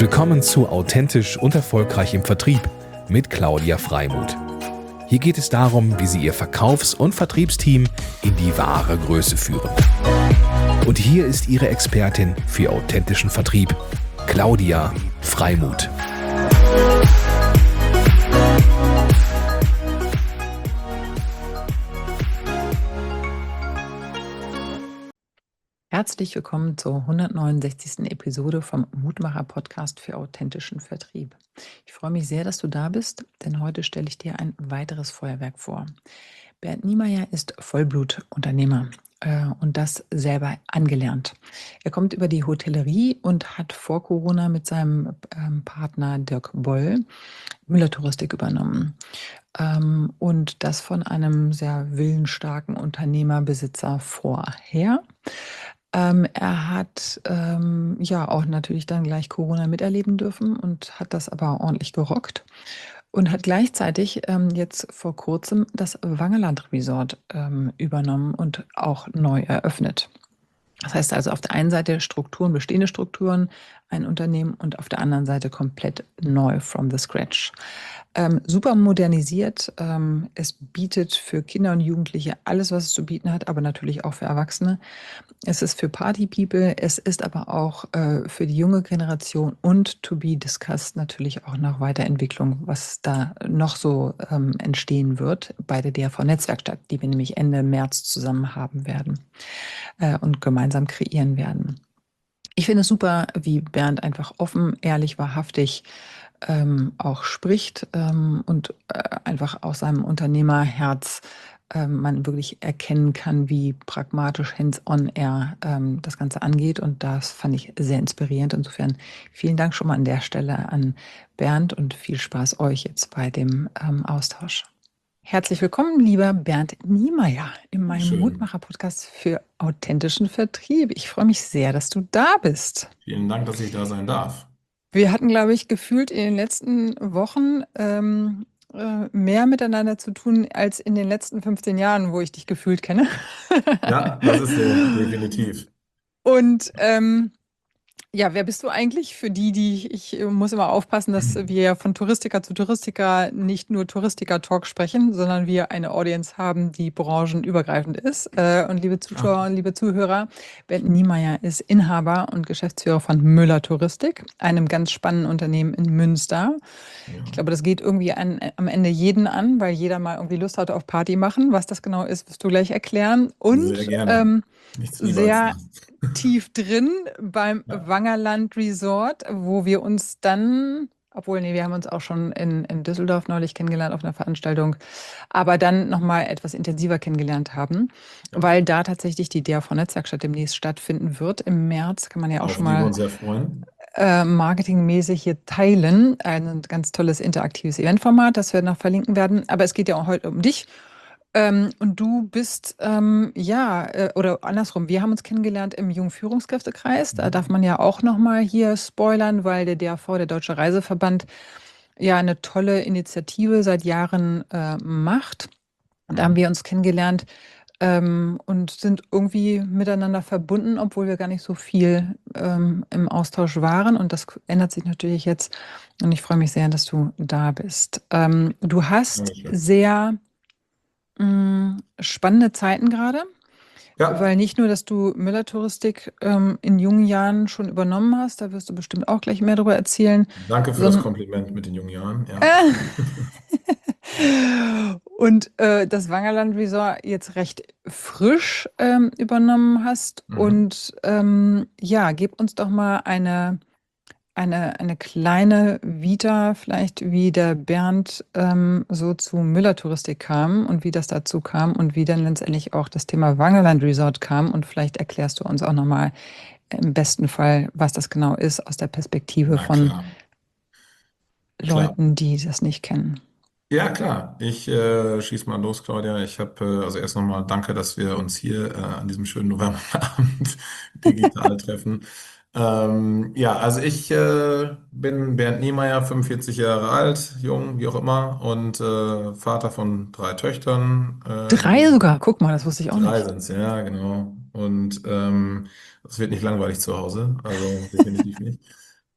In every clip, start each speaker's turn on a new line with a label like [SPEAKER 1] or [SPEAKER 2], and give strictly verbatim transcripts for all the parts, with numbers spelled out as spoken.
[SPEAKER 1] Willkommen zu Authentisch und Erfolgreich im Vertrieb mit Claudia Freimuth. Hier geht es darum, wie Sie Ihr Verkaufs- und Vertriebsteam in die wahre Größe führen. Und hier ist Ihre Expertin für authentischen Vertrieb, Claudia Freimuth.
[SPEAKER 2] Herzlich willkommen zur hundertneunundsechzigsten Episode vom Mutmacher-Podcast für authentischen Vertrieb. Ich freue mich sehr, dass du da bist, denn heute stelle ich dir ein weiteres Feuerwerk vor. Bernd Niemeyer ist Vollblutunternehmer äh, und das selber angelernt. Er kommt über die Hotellerie und hat vor Corona mit seinem ähm, Partner Dirk Boll Müller Touristik übernommen. Ähm, und das von einem sehr willensstarken Unternehmerbesitzer vorher. Ähm, er hat ähm, ja auch natürlich dann gleich Corona miterleben dürfen und hat das aber ordentlich gerockt und hat gleichzeitig ähm, jetzt vor kurzem das Wangerland Resort ähm, übernommen und auch neu eröffnet. Das heißt also auf der einen Seite Strukturen, bestehende Strukturen, ein Unternehmen und auf der anderen Seite komplett neu from the scratch. Ähm, super modernisiert. Ähm, es bietet für Kinder und Jugendliche alles, was es zu bieten hat, aber natürlich auch für Erwachsene. Es ist für Party-People, es ist aber auch äh, für die junge Generation und to be discussed natürlich auch nach Weiterentwicklung, was da noch so ähm, entstehen wird bei der D R V-Netzwerkstatt, die wir nämlich Ende März zusammen haben werden äh, und gemeinsam kreieren werden. Ich finde es super, wie Bernd einfach offen, ehrlich, wahrhaftig ähm, auch spricht ähm, und äh, einfach aus seinem Unternehmerherz ähm, man wirklich erkennen kann, wie pragmatisch hands-on er ähm, das Ganze angeht. Und das fand ich sehr inspirierend. Insofern vielen Dank schon mal an der Stelle an Bernd und viel Spaß euch jetzt bei dem ähm, Austausch. Herzlich willkommen, lieber Bernd Niemeyer, in meinem
[SPEAKER 3] Schön.
[SPEAKER 2] Mutmacher-Podcast für authentischen Vertrieb. Ich freue mich sehr, dass du da bist.
[SPEAKER 3] Vielen Dank, dass ich da sein darf.
[SPEAKER 2] Wir hatten, glaube ich, gefühlt in den letzten Wochen ähm, äh, mehr miteinander zu tun als in den letzten fünfzehn Jahren, wo ich dich gefühlt kenne.
[SPEAKER 3] Ja, das ist so, definitiv.
[SPEAKER 2] Und ähm, ja, wer bist du eigentlich? Für die, die ich äh, muss immer aufpassen, dass wir von Touristiker zu Touristiker nicht nur Touristiker-Talk sprechen, sondern wir eine Audience haben, die branchenübergreifend ist. Äh, und liebe Zuschauer und liebe Zuhörer, Bernd Niemeyer ist Inhaber und Geschäftsführer von Müller Touristik, einem ganz spannenden Unternehmen in Münster.
[SPEAKER 3] Ja.
[SPEAKER 2] Ich glaube, das geht irgendwie an, am Ende jeden an, weil jeder mal irgendwie Lust hatte auf Party machen. Was das genau ist, wirst du gleich erklären. Und
[SPEAKER 3] Sehr gerne.
[SPEAKER 2] ähm,
[SPEAKER 3] Nichts lieber
[SPEAKER 2] sehr
[SPEAKER 3] als das.
[SPEAKER 2] tief drin beim
[SPEAKER 3] Ja.
[SPEAKER 2] Wangerland Resort, wo wir uns dann, obwohl, nee, wir haben uns auch schon in, in Düsseldorf neulich kennengelernt auf einer Veranstaltung, aber dann nochmal etwas intensiver kennengelernt haben,
[SPEAKER 3] Ja.
[SPEAKER 2] weil da tatsächlich die D R V-Netzwerkstatt demnächst stattfinden wird. Im März kann man ja auch
[SPEAKER 3] Auf
[SPEAKER 2] schon
[SPEAKER 3] die wir
[SPEAKER 2] mal
[SPEAKER 3] uns sehr freuen.
[SPEAKER 2] äh, marketingmäßig hier teilen. Ein ganz tolles interaktives Eventformat, das wir noch verlinken werden. Aber es geht ja auch heute um dich. Ähm, und du bist, ähm, ja, äh, oder andersrum, wir haben uns kennengelernt im Jungen Führungskräftekreis. Da darf man ja auch nochmal hier spoilern, weil der D R V, der Deutsche Reiseverband, ja eine tolle Initiative seit Jahren äh, macht. Und da haben wir uns kennengelernt ähm, und sind irgendwie miteinander verbunden, obwohl wir gar nicht so viel ähm, im Austausch waren. Und das ändert sich natürlich jetzt. Und ich freue mich sehr, dass du da bist. Ähm, du hast
[SPEAKER 3] Dankeschön.
[SPEAKER 2] sehr mh, spannende Zeiten gerade,
[SPEAKER 3] Ja.
[SPEAKER 2] weil nicht nur, dass du Müller Touristik ähm, in jungen Jahren schon übernommen hast, da wirst du bestimmt auch gleich mehr darüber erzählen.
[SPEAKER 3] Danke für
[SPEAKER 2] sondern,
[SPEAKER 3] das Kompliment mit den jungen Jahren. Ja.
[SPEAKER 2] und äh, das Wangerland Resort jetzt recht frisch ähm, übernommen hast.
[SPEAKER 3] Mhm.
[SPEAKER 2] Und ähm, ja, gib uns doch mal eine, eine, eine kleine Vita, vielleicht wie der Bernd ähm, so zu Müller Touristik kam und wie das dazu kam und wie dann letztendlich auch das Thema Wangerland Resort kam. Und vielleicht erklärst du uns auch nochmal im besten Fall, was das genau ist, aus der Perspektive
[SPEAKER 3] Na
[SPEAKER 2] von
[SPEAKER 3] klar.
[SPEAKER 2] Leuten, die das nicht kennen.
[SPEAKER 3] Ja, klar. Ich äh, schieß mal los, Claudia. Ich habe äh, also erst nochmal danke, dass wir uns hier äh, an diesem schönen Novemberabend digital treffen. Ähm, ja, also ich äh, bin Bernd Niemeyer, fünfundvierzig Jahre alt, jung, wie auch immer, und äh, Vater von drei Töchtern. Äh,
[SPEAKER 2] Drei sogar, guck mal, das wusste ich auch
[SPEAKER 3] drei
[SPEAKER 2] nicht.
[SPEAKER 3] sind's, ja, genau. Und ähm, es wird nicht langweilig zu Hause, also definitiv nicht.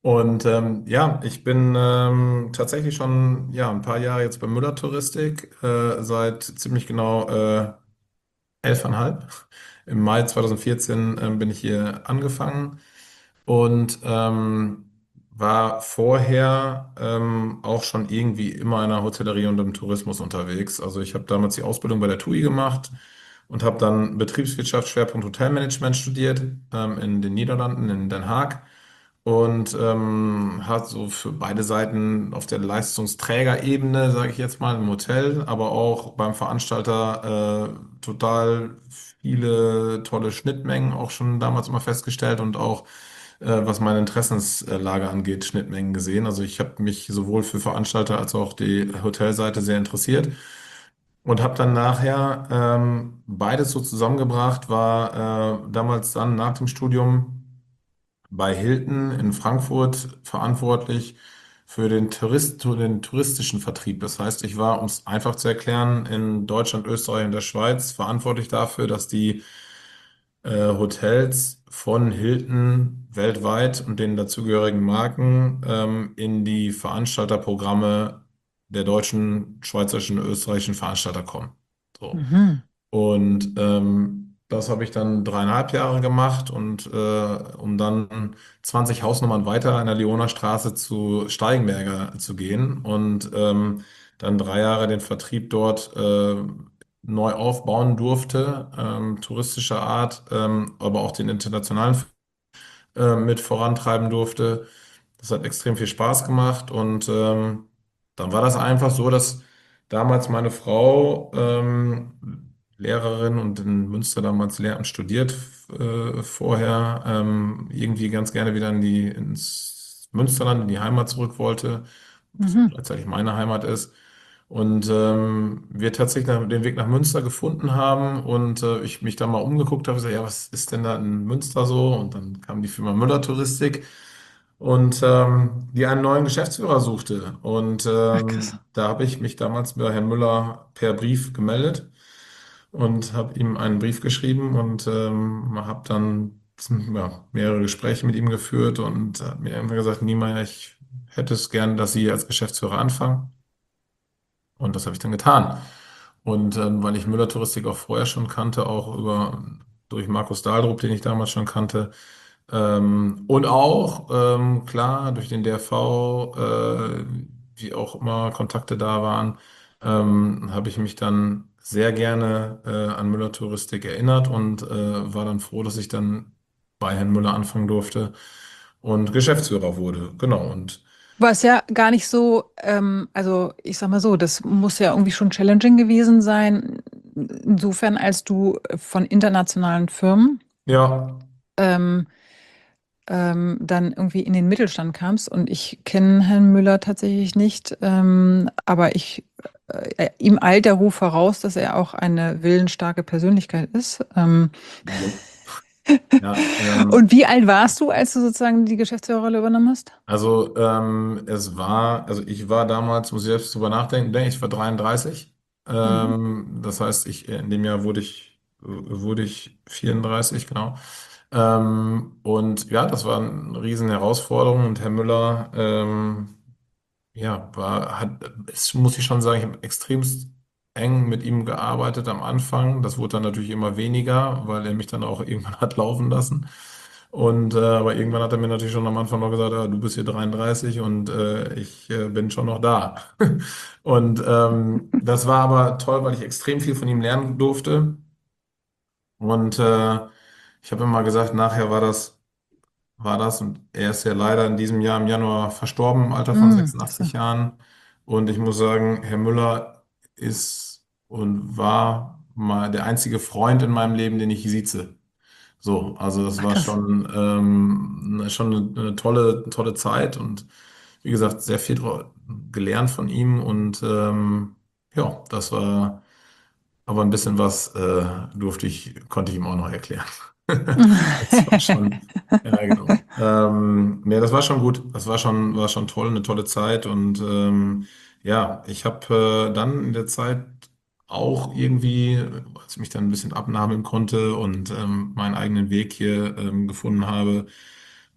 [SPEAKER 3] Und ähm, ja, ich bin ähm, tatsächlich schon ja, ein paar Jahre jetzt bei Müller Touristik, äh, seit ziemlich genau äh, elfeinhalb. Im Mai zwanzig vierzehn ähm, bin ich hier angefangen und ähm, war vorher ähm, auch schon irgendwie immer in der Hotellerie und im Tourismus unterwegs. Also ich habe damals die Ausbildung bei der T U I gemacht und habe dann Betriebswirtschaft, Schwerpunkt Hotelmanagement studiert ähm, in den Niederlanden, in Den Haag. Und ähm, hat so für beide Seiten auf der Leistungsträgerebene, sage ich jetzt mal, im Hotel, aber auch beim Veranstalter äh, total viele tolle Schnittmengen auch schon damals immer festgestellt und auch äh, was meine Interessenslage angeht, Schnittmengen gesehen. Also ich habe mich sowohl für Veranstalter als auch die Hotelseite sehr interessiert und habe dann nachher ähm, beides so zusammengebracht, war äh, damals dann nach dem Studium bei Hilton in Frankfurt verantwortlich für den Tourist, für den touristischen Vertrieb. Das heißt, ich war, um es einfach zu erklären, in Deutschland, Österreich und der Schweiz verantwortlich dafür, dass die äh, Hotels von Hilton weltweit und den dazugehörigen Marken ähm, in die Veranstalterprogramme der deutschen, schweizerischen, österreichischen Veranstalter kommen. So.
[SPEAKER 2] Mhm.
[SPEAKER 3] Und ähm, das habe ich dann dreieinhalb Jahre gemacht und äh, um dann zwanzig Hausnummern weiter in der Leoner Straße zu Steigenberger zu gehen und ähm, dann drei Jahre den Vertrieb dort äh, neu aufbauen durfte, ähm, touristischer Art, ähm, aber auch den internationalen äh, mit vorantreiben durfte. Das hat extrem viel Spaß gemacht und ähm, dann war das einfach so, dass damals meine Frau ähm, Lehrerin und in Münster damals Lehramt studiert äh, vorher, ähm, irgendwie ganz gerne wieder in die, ins Münsterland, in die Heimat zurück wollte, was
[SPEAKER 2] Mhm.
[SPEAKER 3] gleichzeitig meine Heimat ist. Und ähm, wir tatsächlich nach, den Weg nach Münster gefunden haben und äh, ich mich da mal umgeguckt habe, so, ja, was ist denn da in Münster so? Und dann kam die Firma Müller Touristik und ähm, die einen neuen Geschäftsführer suchte. Und
[SPEAKER 2] Ach, krass.
[SPEAKER 3] ähm, da habe ich mich damals bei Herrn Müller per Brief gemeldet und habe ihm einen Brief geschrieben und ähm, habe dann ja, mehrere Gespräche mit ihm geführt und hat mir irgendwann gesagt, Niemeyer, ich hätte es gern, dass Sie als Geschäftsführer anfangen. Und das habe ich dann getan. Und ähm, weil ich Müller Touristik auch vorher schon kannte, auch über durch Markus Dahlrup, den ich damals schon kannte, ähm, und auch ähm, klar durch den D R V, äh, wie auch immer Kontakte da waren, ähm, habe ich mich dann sehr gerne äh, an Müller Touristik erinnert und äh, war dann froh, dass ich dann bei Herrn Müller anfangen durfte und Geschäftsführer wurde. Genau. Und
[SPEAKER 2] Was ja gar nicht so, ähm, also ich sag mal so, das muss ja irgendwie schon challenging gewesen sein, insofern als du von internationalen Firmen
[SPEAKER 3] ja,
[SPEAKER 2] ähm, ähm, dann irgendwie in den Mittelstand kamst. Und ich kenne Herrn Müller tatsächlich nicht, ähm, aber ich, äh, ihm eilt der Ruf voraus, dass er auch eine willensstarke Persönlichkeit ist. Ähm,
[SPEAKER 3] jo. Ja, ähm,
[SPEAKER 2] und wie alt warst du, als du sozusagen die Geschäftsführerrolle übernommen hast?
[SPEAKER 3] Also ähm, es war, also ich war damals, muss ich selbst drüber nachdenken, denke ich, war dreiunddreißig.
[SPEAKER 2] Mhm.
[SPEAKER 3] Ähm, das heißt, ich, in dem Jahr wurde ich, wurde ich vierunddreißig, genau. Ähm, und ja, das war eine riesen Herausforderung und Herr Müller, ähm, ja, war, hat, es muss ich schon sagen, ich habe extremst eng mit ihm gearbeitet am Anfang. Das wurde dann natürlich immer weniger, weil er mich dann auch irgendwann hat laufen lassen. Und äh, aber irgendwann hat er mir natürlich schon am Anfang noch gesagt, ah, du bist hier dreiunddreißig und äh, ich äh, bin schon noch da. Und ähm, das war aber toll, weil ich extrem viel von ihm lernen durfte. Und äh, ich habe immer gesagt, nachher war das war das. Und er ist ja leider in diesem Jahr im Januar verstorben, im Alter von
[SPEAKER 2] Mhm. So.
[SPEAKER 3] sechsundachtzig Jahren. Und ich muss sagen, Herr Müller ist und war mal der einzige Freund in meinem Leben, den ich sieze. So, also das
[SPEAKER 2] Ach,
[SPEAKER 3] war
[SPEAKER 2] krass.
[SPEAKER 3] schon, ähm, ne, schon eine, eine tolle, tolle Zeit und wie gesagt, sehr viel dra- gelernt von ihm und ähm, ja, das war aber ein bisschen was äh, durfte ich, konnte ich ihm auch noch erklären. Das war schon, ja, genau. Ähm, nee, das war schon gut. Das war schon, war schon toll, eine tolle Zeit. Und ähm, ja, ich habe äh, dann in der Zeit auch irgendwie, als ich mich dann ein bisschen abnabeln konnte und ähm, meinen eigenen Weg hier ähm, gefunden habe,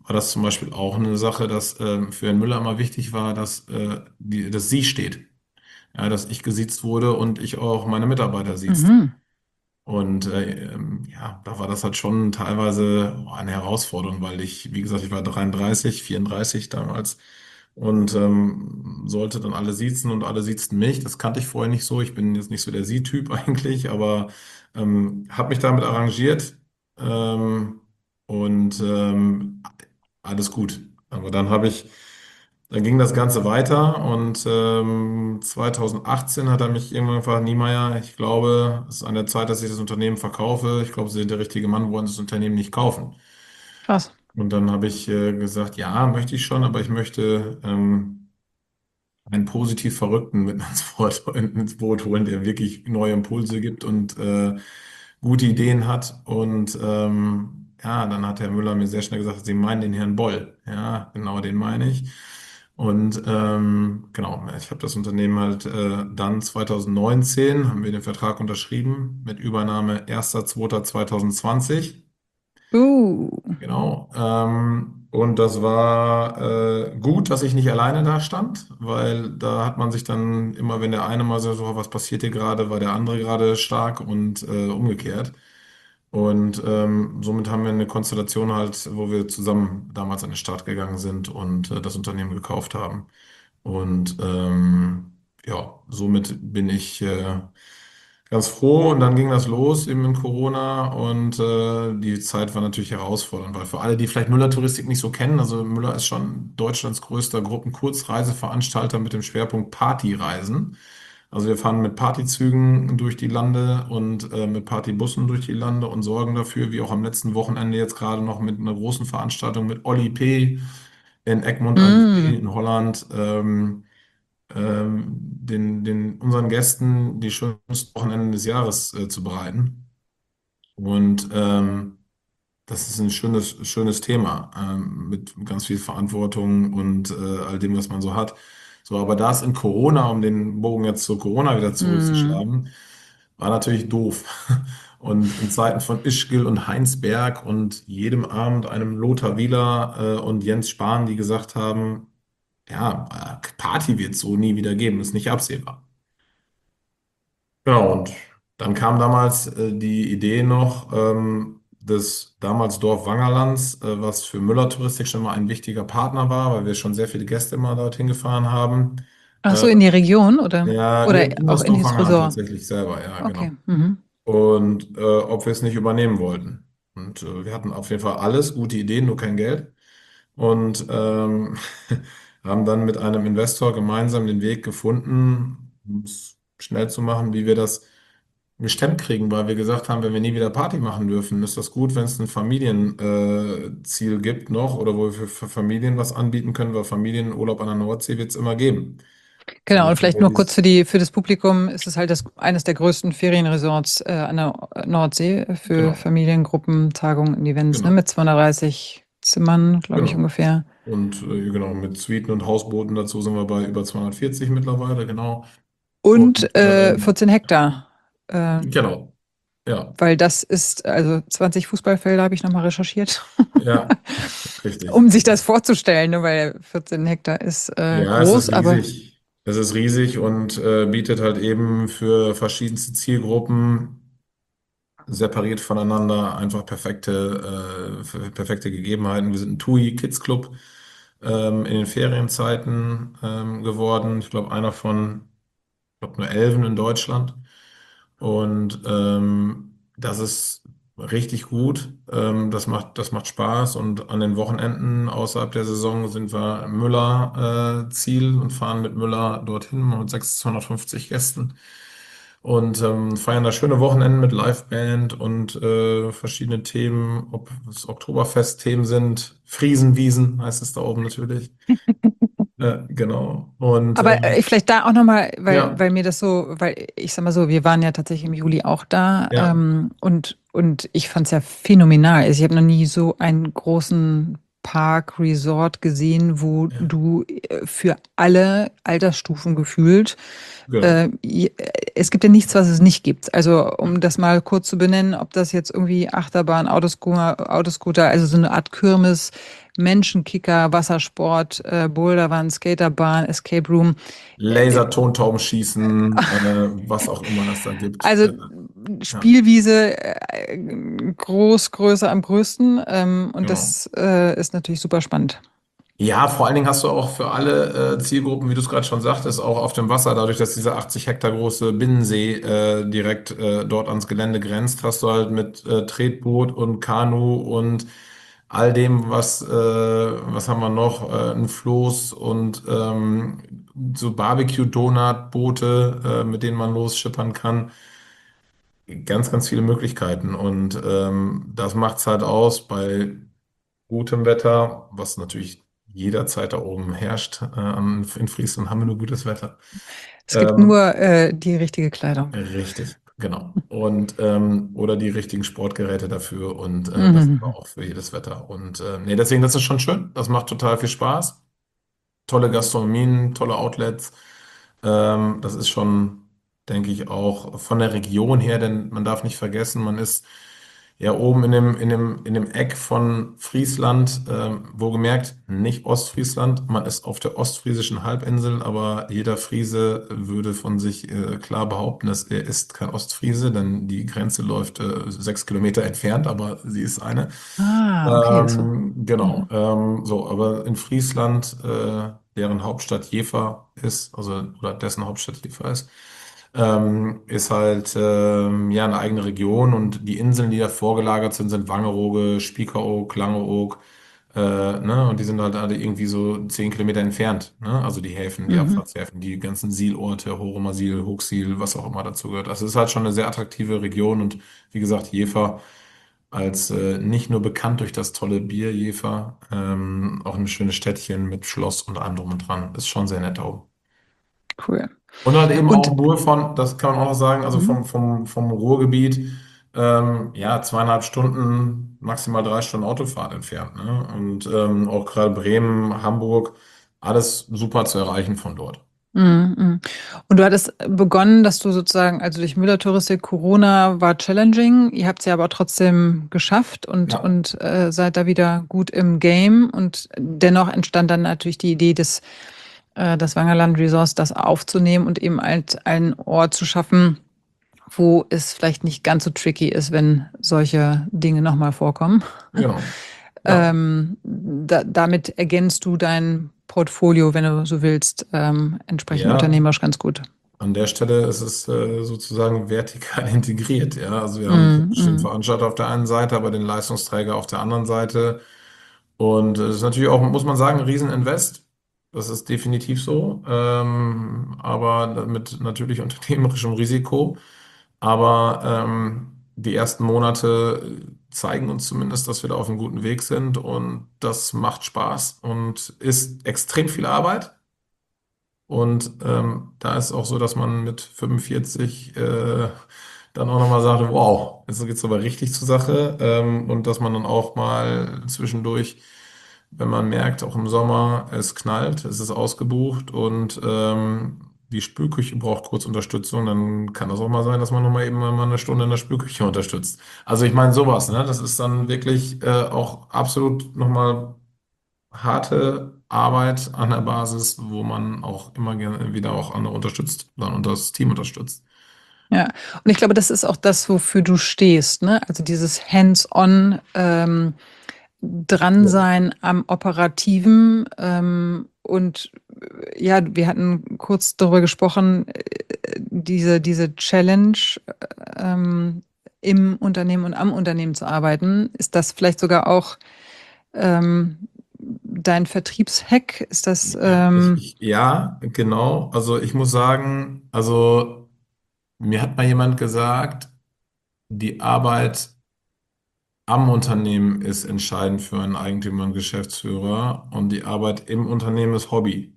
[SPEAKER 3] war das zum Beispiel auch eine Sache, dass ähm, für Herrn Müller immer wichtig war, dass, äh, die, dass Sie steht. Ja, dass ich gesiezt wurde und ich auch meine Mitarbeiter siezt.
[SPEAKER 2] Mhm.
[SPEAKER 3] Und äh, ähm, ja, da war das halt schon teilweise oh, eine Herausforderung, weil ich, wie gesagt, ich war dreiunddreißig, vierunddreißig damals und ähm, sollte dann alle siezen und alle siezten mich. Das kannte ich vorher nicht so. Ich bin jetzt nicht so der Sie-Typ eigentlich, aber ähm, habe mich damit arrangiert ähm, und ähm, alles gut. Aber dann habe ich dann ging das Ganze weiter und ähm, zwanzig achtzehn hat er mich irgendwann gefragt, Niemeyer, ich glaube, es ist an der Zeit, dass ich das Unternehmen verkaufe. Ich glaube, Sie sind der richtige Mann, wollen Sie das Unternehmen nicht kaufen.
[SPEAKER 2] Krass.
[SPEAKER 3] Und dann habe ich äh, gesagt, ja, möchte ich schon, aber ich möchte ähm, einen positiv Verrückten mit ins Boot, ins Boot holen, der wirklich neue Impulse gibt und äh, gute Ideen hat. Und ähm, ja, dann hat Herr Müller mir sehr schnell gesagt, Sie meinen den Herrn Boll. Ja, genau, den meine ich. Und ähm, genau, ich habe das Unternehmen halt äh, dann zwanzig neunzehn, haben wir den Vertrag unterschrieben mit Übernahme erster zweiter zweitausendzwanzig.
[SPEAKER 2] Uh.
[SPEAKER 3] Genau. Ähm, und das war äh, gut, dass ich nicht alleine da stand, weil da hat man sich dann immer, wenn der eine mal so, so was passiert hier gerade, war der andere gerade stark und äh, umgekehrt. Und ähm, somit haben wir eine Konstellation halt, wo wir zusammen damals an den Start gegangen sind und äh, das Unternehmen gekauft haben. Und ähm, ja, somit bin ich äh, ganz froh. Und dann ging das los eben in Corona und äh, die Zeit war natürlich herausfordernd, weil für alle, die vielleicht Müller-Touristik nicht so kennen, also Müller ist schon Deutschlands größter Gruppenkurzreiseveranstalter mit dem Schwerpunkt Partyreisen. Also wir fahren mit Partyzügen durch die Lande und äh, mit Partybussen durch die Lande und sorgen dafür, wie auch am letzten Wochenende jetzt gerade noch mit einer großen Veranstaltung mit Olli P. in Egmond an See
[SPEAKER 2] Mm.
[SPEAKER 3] in Holland, ähm, ähm, den, den, unseren Gästen die schönsten Wochenenden des Jahres äh, zu bereiten. Und ähm, das ist ein schönes, schönes Thema ähm, mit ganz viel Verantwortung und äh, all dem, was man so hat. So, aber das in Corona, um den Bogen jetzt zu Corona wieder
[SPEAKER 2] Mm.
[SPEAKER 3] zurückzuschlagen, war natürlich doof. Und in Zeiten von Ischgl und Heinsberg und jedem Abend einem Lothar Wieler äh, und Jens Spahn, die gesagt haben, ja, äh, Party wird es so nie wieder geben, ist nicht absehbar. Genau, und dann kam damals äh, die Idee noch ähm, des damals Dorf Wangerlands, äh, was für Müller Touristik schon mal ein wichtiger Partner war, weil wir schon sehr viele Gäste immer dorthin gefahren haben.
[SPEAKER 2] Ach
[SPEAKER 3] Äh,
[SPEAKER 2] so, in die Region oder?
[SPEAKER 3] ja, nee,
[SPEAKER 2] Oder
[SPEAKER 3] in
[SPEAKER 2] auch
[SPEAKER 3] das
[SPEAKER 2] in
[SPEAKER 3] Dorf
[SPEAKER 2] dieses
[SPEAKER 3] Wangerland
[SPEAKER 2] Resort?
[SPEAKER 3] tatsächlich selber, ja,
[SPEAKER 2] Okay.
[SPEAKER 3] genau.
[SPEAKER 2] Mhm.
[SPEAKER 3] Und äh, ob wir es nicht übernehmen wollten. Und äh, wir hatten auf jeden Fall alles, gute Ideen, nur kein Geld. Und ähm, haben dann mit einem Investor gemeinsam den Weg gefunden, um es schnell zu machen, wie wir das gestemmt kriegen, weil wir gesagt haben, wenn wir nie wieder Party machen dürfen, ist das gut, wenn es ein Familienziel äh, Ziel gibt noch oder wo wir für, für Familien was anbieten können, weil Familienurlaub an der Nordsee wird es immer geben. So,
[SPEAKER 2] Genau, und
[SPEAKER 3] das sind
[SPEAKER 2] vielleicht
[SPEAKER 3] ja
[SPEAKER 2] nur kurz
[SPEAKER 3] dies-
[SPEAKER 2] für die, für das Publikum, ist es halt das, eines der größten Ferienresorts äh, an der Nordsee für
[SPEAKER 3] genau,
[SPEAKER 2] Familiengruppen, Tagungen und Events, ne,
[SPEAKER 3] genau,
[SPEAKER 2] mit zweihundertdreißig Zimmern, glaube ich,
[SPEAKER 3] genau.
[SPEAKER 2] ungefähr.
[SPEAKER 3] Und äh, genau, mit Suiten und Hausbooten dazu sind wir bei über zweihundertvierzig mittlerweile, genau. Und
[SPEAKER 2] Und äh,
[SPEAKER 3] ähm,
[SPEAKER 2] vierzehn Hektar, äh,
[SPEAKER 3] genau, ja,
[SPEAKER 2] weil das ist, also zwanzig Fußballfelder habe ich nochmal recherchiert,
[SPEAKER 3] ja, richtig.
[SPEAKER 2] um sich das vorzustellen, ne, weil vierzehn Hektar ist äh,
[SPEAKER 3] Ja, es ist
[SPEAKER 2] groß, aber
[SPEAKER 3] riesig. Es ist riesig und äh, bietet halt eben für verschiedenste Zielgruppen separiert voneinander einfach perfekte, äh, perfekte Gegebenheiten. Wir sind ein T U I Kids Club ähm, in den Ferienzeiten ähm, geworden. Ich glaube, einer von, ich glaube, nur Elfen in Deutschland. Und ähm, das ist richtig gut. Ähm, das macht, das macht Spaß. Und an den Wochenenden außerhalb der Saison sind wir im Müller äh, Ziel und fahren mit Müller dorthin mit sechshundertfünfzig Gästen und ähm, feiern da schöne Wochenenden mit Liveband und äh, verschiedene Themen, ob es Oktoberfest-Themen sind, Friesenwiesen heißt es da oben natürlich. Äh, genau. Und
[SPEAKER 2] Aber äh,
[SPEAKER 3] ähm,
[SPEAKER 2] vielleicht da auch nochmal, weil,
[SPEAKER 3] ja,
[SPEAKER 2] weil mir das so, weil ich sag mal so, wir waren ja tatsächlich im Juli auch da
[SPEAKER 3] ja,
[SPEAKER 2] ähm, und, und ich fand es ja phänomenal. Also ich habe noch nie so einen großen Park, Resort gesehen, wo
[SPEAKER 3] ja,
[SPEAKER 2] du äh, für alle Altersstufen gefühlt,
[SPEAKER 3] genau,
[SPEAKER 2] äh, je- es gibt ja nichts, was es nicht gibt. Also um das mal kurz zu benennen, ob das jetzt irgendwie Achterbahn, Autoscooter, Autoscooter, also so eine Art Kirmes, Menschenkicker, Wassersport, äh, Boulderwand, Skaterbahn, Escape Room.
[SPEAKER 3] Laser, Tontaubenschießen, äh, was auch immer es da gibt.
[SPEAKER 2] Also
[SPEAKER 3] Äh, ja,
[SPEAKER 2] Spielwiese äh, groß, größer am größten. Ähm, und
[SPEAKER 3] genau.
[SPEAKER 2] das äh, ist natürlich super spannend.
[SPEAKER 3] Ja, vor allen Dingen hast du auch für alle äh, Zielgruppen, wie du es gerade schon sagtest, auch auf dem Wasser, dadurch, dass dieser achtzig Hektar große Binnensee äh, direkt äh, dort ans Gelände grenzt, hast du halt mit äh, Tretboot und Kanu und all dem, was, äh, was haben wir noch, äh, ein Floß und ähm, so Barbecue-Donut-Boote, äh, mit denen man losschippern kann. Ganz, ganz viele Möglichkeiten und ähm, das macht's halt aus bei gutem Wetter, was natürlich jederzeit da oben herrscht. Äh, in Friesland haben wir nur gutes Wetter.
[SPEAKER 2] Es gibt
[SPEAKER 3] Ähm,
[SPEAKER 2] nur äh, die richtige Kleidung.
[SPEAKER 3] richtig, genau. Und ähm, oder die richtigen Sportgeräte dafür und äh, das aber
[SPEAKER 2] Mhm.
[SPEAKER 3] auch für jedes Wetter. Und äh, nee, deswegen, das ist schon schön. Das macht total viel Spaß. Tolle Gastronomien, tolle Outlets. Ähm, das ist schon, denke ich, auch von der Region her, denn man darf nicht vergessen, man ist ja oben in dem, in dem, in dem Eck von Friesland, ähm, wohlgemerkt, nicht Ostfriesland, man ist auf der ostfriesischen Halbinsel, aber jeder Friese würde von sich äh, klar behaupten, dass er ist kein Ostfriese, denn die Grenze läuft äh, sechs Kilometer entfernt, aber sie ist eine.
[SPEAKER 2] Ah, okay, das war.
[SPEAKER 3] Ähm, genau.
[SPEAKER 2] Mhm.
[SPEAKER 3] Ähm, so, aber in Friesland, äh, deren Hauptstadt Jever ist, also oder dessen Hauptstadt Jever ist, ähm, ist halt ähm, ja eine eigene Region und die Inseln, die da vorgelagert sind, sind Wangerooge, Spiekeroog, Langeoog, äh, ne? Und die sind halt alle irgendwie so zehn Kilometer entfernt, ne? Also die Häfen, die
[SPEAKER 2] Mhm.
[SPEAKER 3] Abfahrtshäfen, die ganzen Sielorte, Horumersiel, Hooksiel, was auch immer dazu gehört. Also es ist halt schon eine sehr attraktive Region und wie gesagt, Jever als äh, nicht nur bekannt durch das tolle Bier Jever, ähm, auch ein schönes Städtchen mit Schloss und allem drum und dran. Ist schon sehr nett auch.
[SPEAKER 2] Cool.
[SPEAKER 3] Und halt eben
[SPEAKER 2] Und
[SPEAKER 3] auch nur von, das kann man auch noch sagen, also
[SPEAKER 2] mhm.
[SPEAKER 3] vom, vom, vom Ruhrgebiet, ähm, ja, zweieinhalb Stunden, maximal drei Stunden Autofahrt entfernt. Ne? Und ähm, auch gerade Bremen, Hamburg, alles super zu erreichen von dort.
[SPEAKER 2] Mhm, mhm. Und du hattest begonnen, dass du sozusagen, also durch Müller-Touristik, Corona war challenging, ihr habt es ja aber trotzdem geschafft und,
[SPEAKER 3] Ja,
[SPEAKER 2] und äh, seid da wieder gut im Game. Und dennoch entstand dann natürlich die Idee des, äh, des Wangerland Resorts, das aufzunehmen und eben halt einen Ort zu schaffen, wo es vielleicht nicht ganz so tricky ist, wenn solche Dinge nochmal vorkommen.
[SPEAKER 3] genau. Ja.
[SPEAKER 2] Ähm, da, damit ergänzt du dein Portfolio, wenn du so willst, ähm, entsprechend
[SPEAKER 3] Ja,
[SPEAKER 2] unternehmerisch ganz gut.
[SPEAKER 3] an der Stelle ist es äh, sozusagen vertikal integriert. Ja, also wir haben
[SPEAKER 2] Mm,
[SPEAKER 3] praktisch den
[SPEAKER 2] mm,
[SPEAKER 3] Veranstalter auf der einen Seite, aber den Leistungsträger auf der anderen Seite. Und es ist natürlich auch, muss man sagen, ein Rieseninvest. Das ist definitiv so. Ähm, aber mit natürlich unternehmerischem Risiko. Aber ähm, die ersten Monate zeigen uns zumindest, dass wir da auf einem guten Weg sind. Und das macht Spaß und ist extrem viel Arbeit. Und ähm, da ist es auch so, dass man mit fünfundvierzig äh, dann auch nochmal sagt, wow, jetzt geht's aber richtig zur Sache. Ähm, und dass man dann auch mal zwischendurch, wenn man merkt, auch im Sommer, es knallt, es ist ausgebucht und ähm, die Spülküche braucht kurz Unterstützung, dann kann das auch mal sein, dass man nochmal eben mal eine Stunde in der Spülküche unterstützt. Also ich meine sowas, ne? Das ist dann wirklich äh, auch absolut nochmal harte Arbeit an der Basis, wo man auch immer gerne wieder auch andere unterstützt dann und das Team unterstützt.
[SPEAKER 2] ja, und ich glaube, das ist auch das, wofür du stehst, ne? Also dieses Hands-on, ähm, dran
[SPEAKER 3] Ja.
[SPEAKER 2] sein am Operativen. Ähm, und äh, ja, wir hatten kurz darüber gesprochen, äh, diese, diese Challenge, äh, ähm, im Unternehmen und am Unternehmen zu arbeiten. Ist das vielleicht sogar auch ähm, dein Vertriebshack? Ist das,
[SPEAKER 3] Ich,
[SPEAKER 2] ähm,
[SPEAKER 3] ich, ja, genau. Also ich muss sagen, also mir hat mal jemand gesagt, die Arbeit am Unternehmen ist entscheidend für einen Eigentümer und Geschäftsführer und die Arbeit im Unternehmen ist Hobby.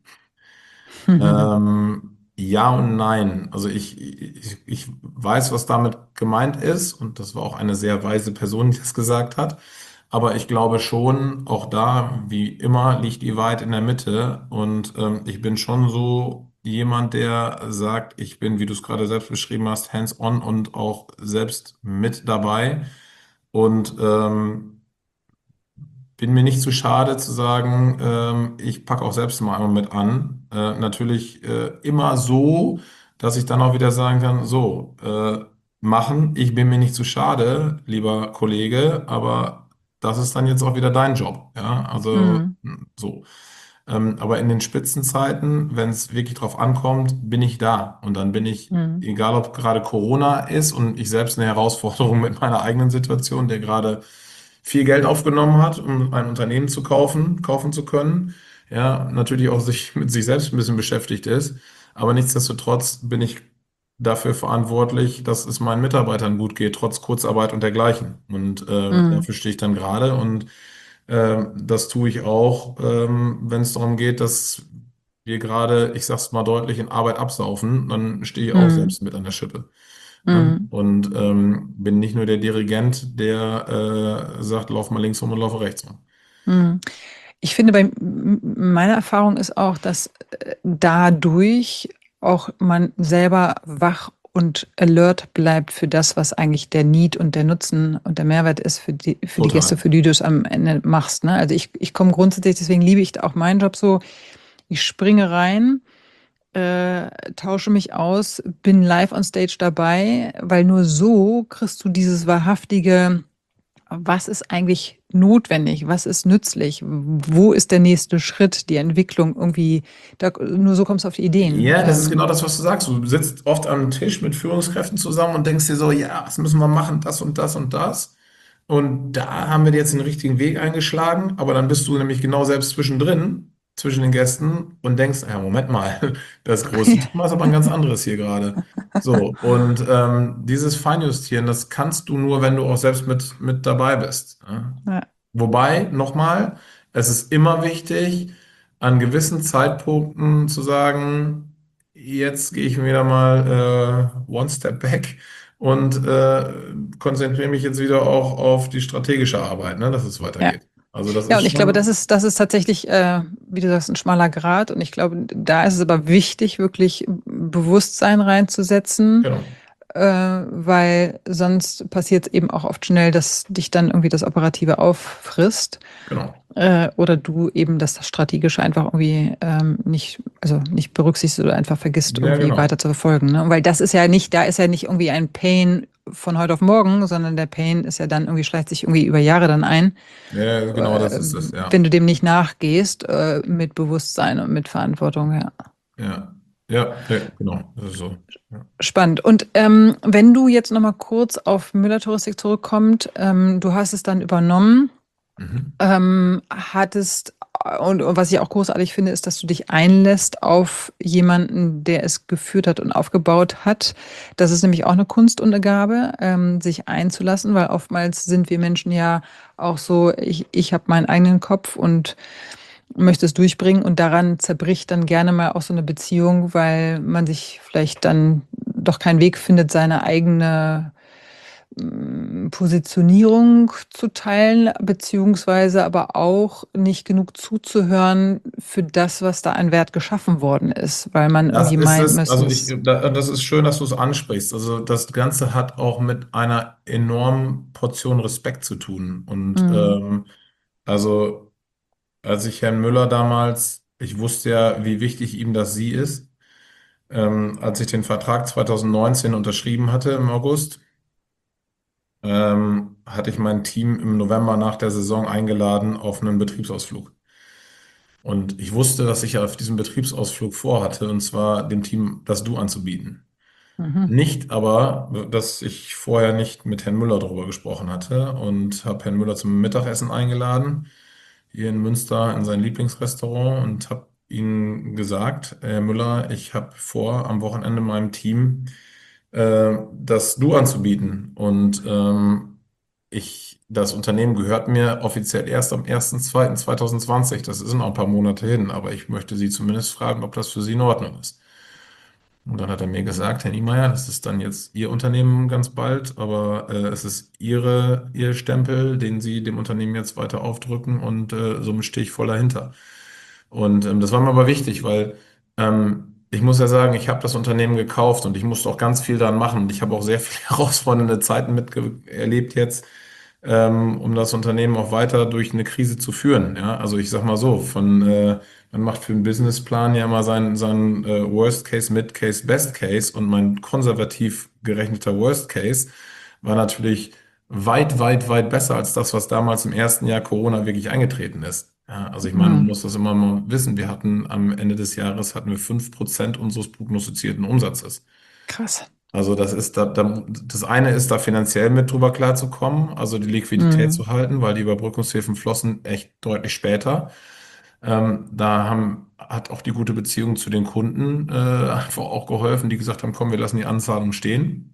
[SPEAKER 3] Ähm, ja und nein. Also ich, ich, ich weiß, was damit gemeint ist und das war auch eine sehr weise Person, die das gesagt hat. Aber ich glaube schon, auch da, wie immer, liegt die Wahrheit in der Mitte. Und ähm, ich bin schon so jemand, der sagt, ich bin, wie du es gerade selbst beschrieben hast, hands-on und auch selbst mit dabei. Und ähm, bin mir nicht zu schade zu sagen, ähm, ich packe auch selbst mal einmal mit an. Äh, natürlich äh, immer so, dass ich dann auch wieder sagen kann, so, äh, machen, ich bin mir nicht zu schade, lieber Kollege, aber das ist dann jetzt auch wieder dein Job. Ja, also
[SPEAKER 2] Mhm.
[SPEAKER 3] mh, so. Ähm, aber in den Spitzenzeiten, wenn es wirklich drauf ankommt, bin ich da. Und dann bin ich,
[SPEAKER 2] Mhm.
[SPEAKER 3] egal ob gerade Corona ist und ich selbst eine Herausforderung mit meiner eigenen Situation, der gerade viel Geld aufgenommen hat, um ein Unternehmen zu kaufen, kaufen zu können. Ja, natürlich auch sich mit sich selbst ein bisschen beschäftigt ist. Aber nichtsdestotrotz bin ich dafür verantwortlich, dass es meinen Mitarbeitern gut geht, trotz Kurzarbeit und dergleichen. Und äh,
[SPEAKER 2] Mhm.
[SPEAKER 3] dafür stehe ich dann gerade und ähm, das tue ich auch, ähm, wenn es darum geht, dass wir gerade, ich sag's mal deutlich, in Arbeit absaufen, dann stehe ich auch
[SPEAKER 2] Mhm.
[SPEAKER 3] selbst mit an der Schippe. Ne?
[SPEAKER 2] Mhm.
[SPEAKER 3] Und ähm, bin nicht nur der Dirigent, der äh, sagt, lauf mal links rum und lauf rechts rum.
[SPEAKER 2] Mhm. Ich finde, bei m- meiner Erfahrung ist auch, dass äh, dadurch auch man selber wach und alert bleibt für das, was eigentlich der Need und der Nutzen und der Mehrwert ist für die, für die Gäste,
[SPEAKER 3] Total.
[SPEAKER 2] für die du es am Ende machst. Ne? Also ich, ich komme grundsätzlich, deswegen liebe ich auch meinen Job so, ich springe rein, äh, tausche mich aus, bin live on stage dabei, weil nur so kriegst du dieses wahrhaftige, was ist eigentlich notwendig, was ist nützlich, wo ist der nächste Schritt, die Entwicklung irgendwie, da, nur so kommst du auf die Ideen.
[SPEAKER 3] Ja, das ist genau
[SPEAKER 2] Ähm,
[SPEAKER 3] das, was du sagst. Du sitzt oft am Tisch mit Führungskräften zusammen und denkst dir so, ja, was müssen wir machen, das und das und das. Und da haben wir jetzt den richtigen Weg eingeschlagen, aber dann bist du nämlich genau selbst zwischendrin, zwischen den Gästen und denkst, ja, Moment mal, das große Thema ist aber ein ganz anderes hier gerade. So, und ähm, dieses Feinjustieren, das kannst du nur, wenn du auch selbst mit, mit dabei bist. Ja?
[SPEAKER 2] ja,
[SPEAKER 3] Wobei, nochmal, es ist immer wichtig, an gewissen Zeitpunkten zu sagen, jetzt gehe ich wieder mal äh, one step back und äh, konzentriere mich jetzt wieder auch auf die strategische Arbeit, ne, dass es
[SPEAKER 2] ja.
[SPEAKER 3] weitergeht. Also das
[SPEAKER 2] Ja,
[SPEAKER 3] ist
[SPEAKER 2] und ich glaube, das
[SPEAKER 3] schon,
[SPEAKER 2] ist, das ist tatsächlich, äh, wie du sagst, ein schmaler Grat. Und ich glaube, da ist es aber wichtig, wirklich Bewusstsein reinzusetzen,
[SPEAKER 3] genau,
[SPEAKER 2] äh, weil sonst passiert es eben auch oft schnell, dass dich dann irgendwie das Operative auffrisst.
[SPEAKER 3] genau.
[SPEAKER 2] Äh, oder du eben das Strategische einfach irgendwie ähm, nicht, also nicht berücksichtigst oder einfach vergisst,
[SPEAKER 3] Ja,
[SPEAKER 2] irgendwie weiter
[SPEAKER 3] genau.
[SPEAKER 2] zu verfolgen. Ne? Weil das ist ja nicht, da ist ja nicht irgendwie ein Pain von heute auf morgen, sondern der Pain ist ja dann irgendwie, schleicht sich irgendwie über Jahre dann ein,
[SPEAKER 3] Ja, genau, das
[SPEAKER 2] äh,
[SPEAKER 3] ist es,
[SPEAKER 2] wenn
[SPEAKER 3] ja.
[SPEAKER 2] du dem nicht nachgehst, äh, mit Bewusstsein und mit Verantwortung, ja.
[SPEAKER 3] Ja, ja, ja, genau, das ist so. Ja.
[SPEAKER 2] Spannend. Und ähm, wenn du jetzt nochmal kurz auf Müller Touristik zurückkommst, ähm, du hast es dann übernommen.
[SPEAKER 3] Mhm.
[SPEAKER 2] Ähm, hattest, und, und was ich auch großartig finde, ist, dass du dich einlässt auf jemanden, der es geführt hat und aufgebaut hat. Das ist nämlich auch eine Kunst und eine Gabe, ähm, sich einzulassen, weil oftmals sind wir Menschen ja auch so, ich, ich habe meinen eigenen Kopf und möchte es durchbringen und daran zerbricht dann gerne mal auch so eine Beziehung, weil man sich vielleicht dann doch keinen Weg findet, seine eigene Positionierung zu teilen, beziehungsweise aber auch nicht genug zuzuhören für das, was da an Wert geschaffen worden ist, weil man
[SPEAKER 3] Das
[SPEAKER 2] irgendwie
[SPEAKER 3] ist
[SPEAKER 2] meint,
[SPEAKER 3] es,
[SPEAKER 2] müsste
[SPEAKER 3] also ich,
[SPEAKER 2] es.
[SPEAKER 3] da- das ist schön, dass du es ansprichst. Also das Ganze hat auch mit einer enormen Portion Respekt zu tun. Und
[SPEAKER 2] Mm,
[SPEAKER 3] ähm, also als ich Herrn Müller damals, ich wusste ja, wie wichtig ihm das Sie ist, ähm, als ich den Vertrag zwanzig neunzehn unterschrieben hatte im August, ähm, hatte ich mein Team im November nach der Saison eingeladen auf einen Betriebsausflug. Und ich wusste, was ich auf diesem Betriebsausflug vorhatte, und zwar dem Team das Du anzubieten.
[SPEAKER 2] mhm,
[SPEAKER 3] Nicht aber, dass ich vorher nicht mit Herrn Müller darüber gesprochen hatte und habe Herrn Müller zum Mittagessen eingeladen, hier in Münster in sein Lieblingsrestaurant und habe ihm gesagt, Herr Müller, ich habe vor, am Wochenende meinem Team äh, das Du anzubieten. Und ähm, ich, das Unternehmen gehört mir offiziell erst am ersten zweiten zweitausendzwanzig. Das ist noch ein paar Monate hin, aber ich möchte Sie zumindest fragen, ob das für Sie in Ordnung ist. Und dann hat er mir gesagt, Herr Niemeyer, das ist dann jetzt Ihr Unternehmen ganz bald, aber äh, es ist Ihre, Ihr Stempel, den Sie dem Unternehmen jetzt weiter aufdrücken und äh, somit stehe ich voll dahinter. Und ähm, das war mir aber wichtig, weil ähm, ich muss ja sagen, ich habe das Unternehmen gekauft und ich musste auch ganz viel daran machen. Und ich habe auch sehr viele herausfordernde Zeiten miterlebt jetzt, ähm, um das Unternehmen auch weiter durch eine Krise zu führen. Ja? Also ich sag mal so, von, äh, man macht für einen Businessplan ja immer seinen, seinen äh, Worst Case, Mid Case, Best Case, und mein konservativ gerechneter Worst Case war natürlich weit, weit, weit besser als das, was damals im ersten Jahr Corona wirklich eingetreten ist. Ja, also ich meine, man
[SPEAKER 2] Mhm.
[SPEAKER 3] muss das immer mal wissen. Wir hatten am Ende des Jahres hatten wir fünf Prozent unseres prognostizierten Umsatzes.
[SPEAKER 2] Krass.
[SPEAKER 3] Also das ist da, da, das eine ist da finanziell mit drüber klarzukommen, also die Liquidität
[SPEAKER 2] Mhm.
[SPEAKER 3] zu halten, weil die Überbrückungshilfen flossen echt deutlich später. Ähm, da haben, hat auch die gute Beziehung zu den Kunden äh, einfach auch geholfen, die gesagt haben, komm, wir lassen die Anzahlung stehen.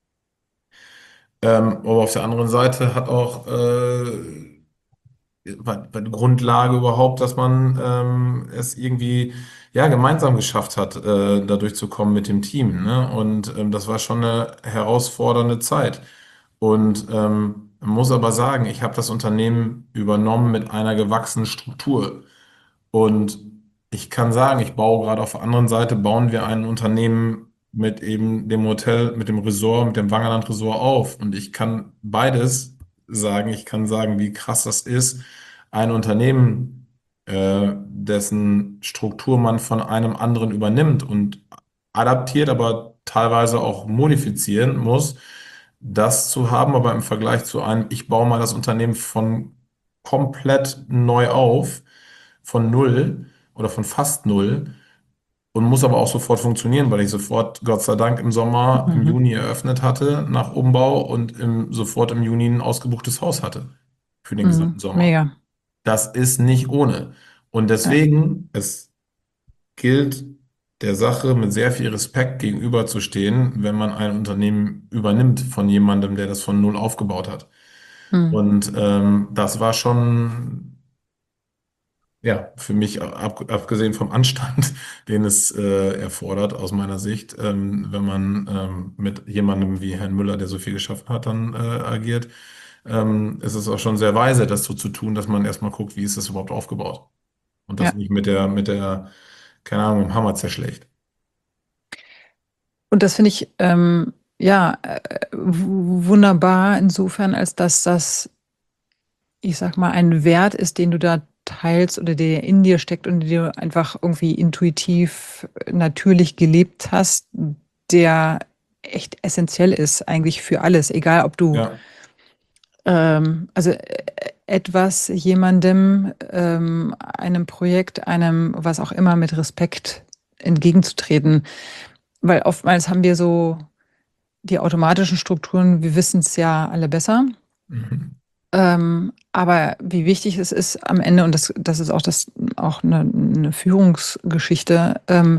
[SPEAKER 3] Ähm, aber auf der anderen Seite hat auch äh, war, war die Grundlage überhaupt, dass man ähm, es irgendwie ja gemeinsam geschafft hat, äh, da durchzukommen mit dem Team. Ne? Und ähm, das war schon eine herausfordernde Zeit. Und ähm, man muss aber sagen, ich habe das Unternehmen übernommen mit einer gewachsenen Struktur. Und ich kann sagen, ich baue gerade auf der anderen Seite, bauen wir ein Unternehmen mit eben dem Hotel, mit dem Resort, mit dem Wangerland Resort auf. Und ich kann beides sagen. Ich kann sagen, wie krass das ist, ein Unternehmen, äh, dessen Struktur man von einem anderen übernimmt und adaptiert, aber teilweise auch modifizieren muss, das zu haben, aber im Vergleich zu einem, ich baue mal das Unternehmen von komplett neu auf, von null oder von fast null, und muss aber auch sofort funktionieren, weil ich sofort, Gott sei Dank, im Sommer, im
[SPEAKER 2] Mhm.
[SPEAKER 3] Juni eröffnet hatte nach Umbau und im, sofort im Juni ein ausgebuchtes Haus hatte für den
[SPEAKER 2] Mhm.
[SPEAKER 3] gesamten Sommer.
[SPEAKER 2] Mega.
[SPEAKER 3] Das ist nicht ohne. Und
[SPEAKER 2] Ja.
[SPEAKER 3] deswegen, es gilt, der Sache mit sehr viel Respekt gegenüberzustehen, wenn man ein Unternehmen übernimmt von jemandem, der das von null aufgebaut hat.
[SPEAKER 2] Mhm.
[SPEAKER 3] Und ähm, das war schon, ja, für mich, ab, abgesehen vom Anstand, den es äh, erfordert, aus meiner Sicht, ähm, wenn man ähm, mit jemandem wie Herrn Müller, der so viel geschaffen hat, dann äh, agiert, ähm, ist es auch schon sehr weise, das so zu tun, dass man erstmal guckt, wie ist das überhaupt aufgebaut. Und das
[SPEAKER 2] Ja.
[SPEAKER 3] nicht mit der, mit der, keine Ahnung, mit dem Hammer zerschlägt.
[SPEAKER 2] Und das finde ich ähm, ja äh, w- wunderbar insofern, als dass das, ich sag mal, ein Wert ist, den du da teilst oder der in dir steckt und den du einfach irgendwie intuitiv, äh, natürlich gelebt hast, der echt essentiell ist eigentlich für alles, egal ob du
[SPEAKER 3] Ja.
[SPEAKER 2] ähm, also äh, etwas jemandem, ähm, einem Projekt, einem was auch immer mit Respekt entgegenzutreten. Weil oftmals haben wir so die automatischen Strukturen, wir wissen es ja alle besser.
[SPEAKER 3] Mhm.
[SPEAKER 2] Ähm, aber wie wichtig es ist am Ende, und das, das ist auch, das, auch eine, eine Führungsgeschichte, ähm,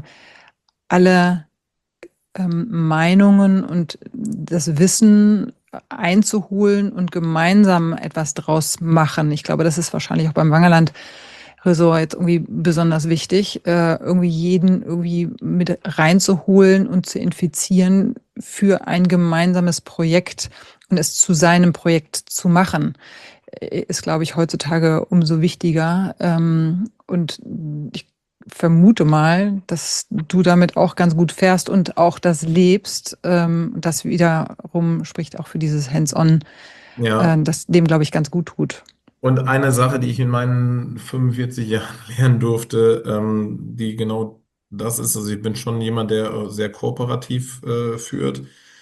[SPEAKER 2] alle ähm, Meinungen und das Wissen einzuholen und gemeinsam etwas draus machen. Ich glaube, das ist wahrscheinlich auch beim Wangerland Resort jetzt irgendwie besonders wichtig, äh, irgendwie jeden irgendwie mit reinzuholen und zu infizieren für ein gemeinsames Projekt und es zu seinem Projekt zu machen, äh, ist, glaube ich, heutzutage umso wichtiger. Ähm, und ich vermute mal, dass du damit auch ganz gut fährst und auch das lebst. Ähm, das wiederum spricht auch für dieses Hands-on, äh,
[SPEAKER 3] Ja.
[SPEAKER 2] das dem, glaube ich, ganz gut tut.
[SPEAKER 3] Und eine Sache, die ich in meinen fünfundvierzig Jahren lernen durfte, ähm, die genau das ist, also ich bin schon jemand, der äh, sehr kooperativ äh, führt.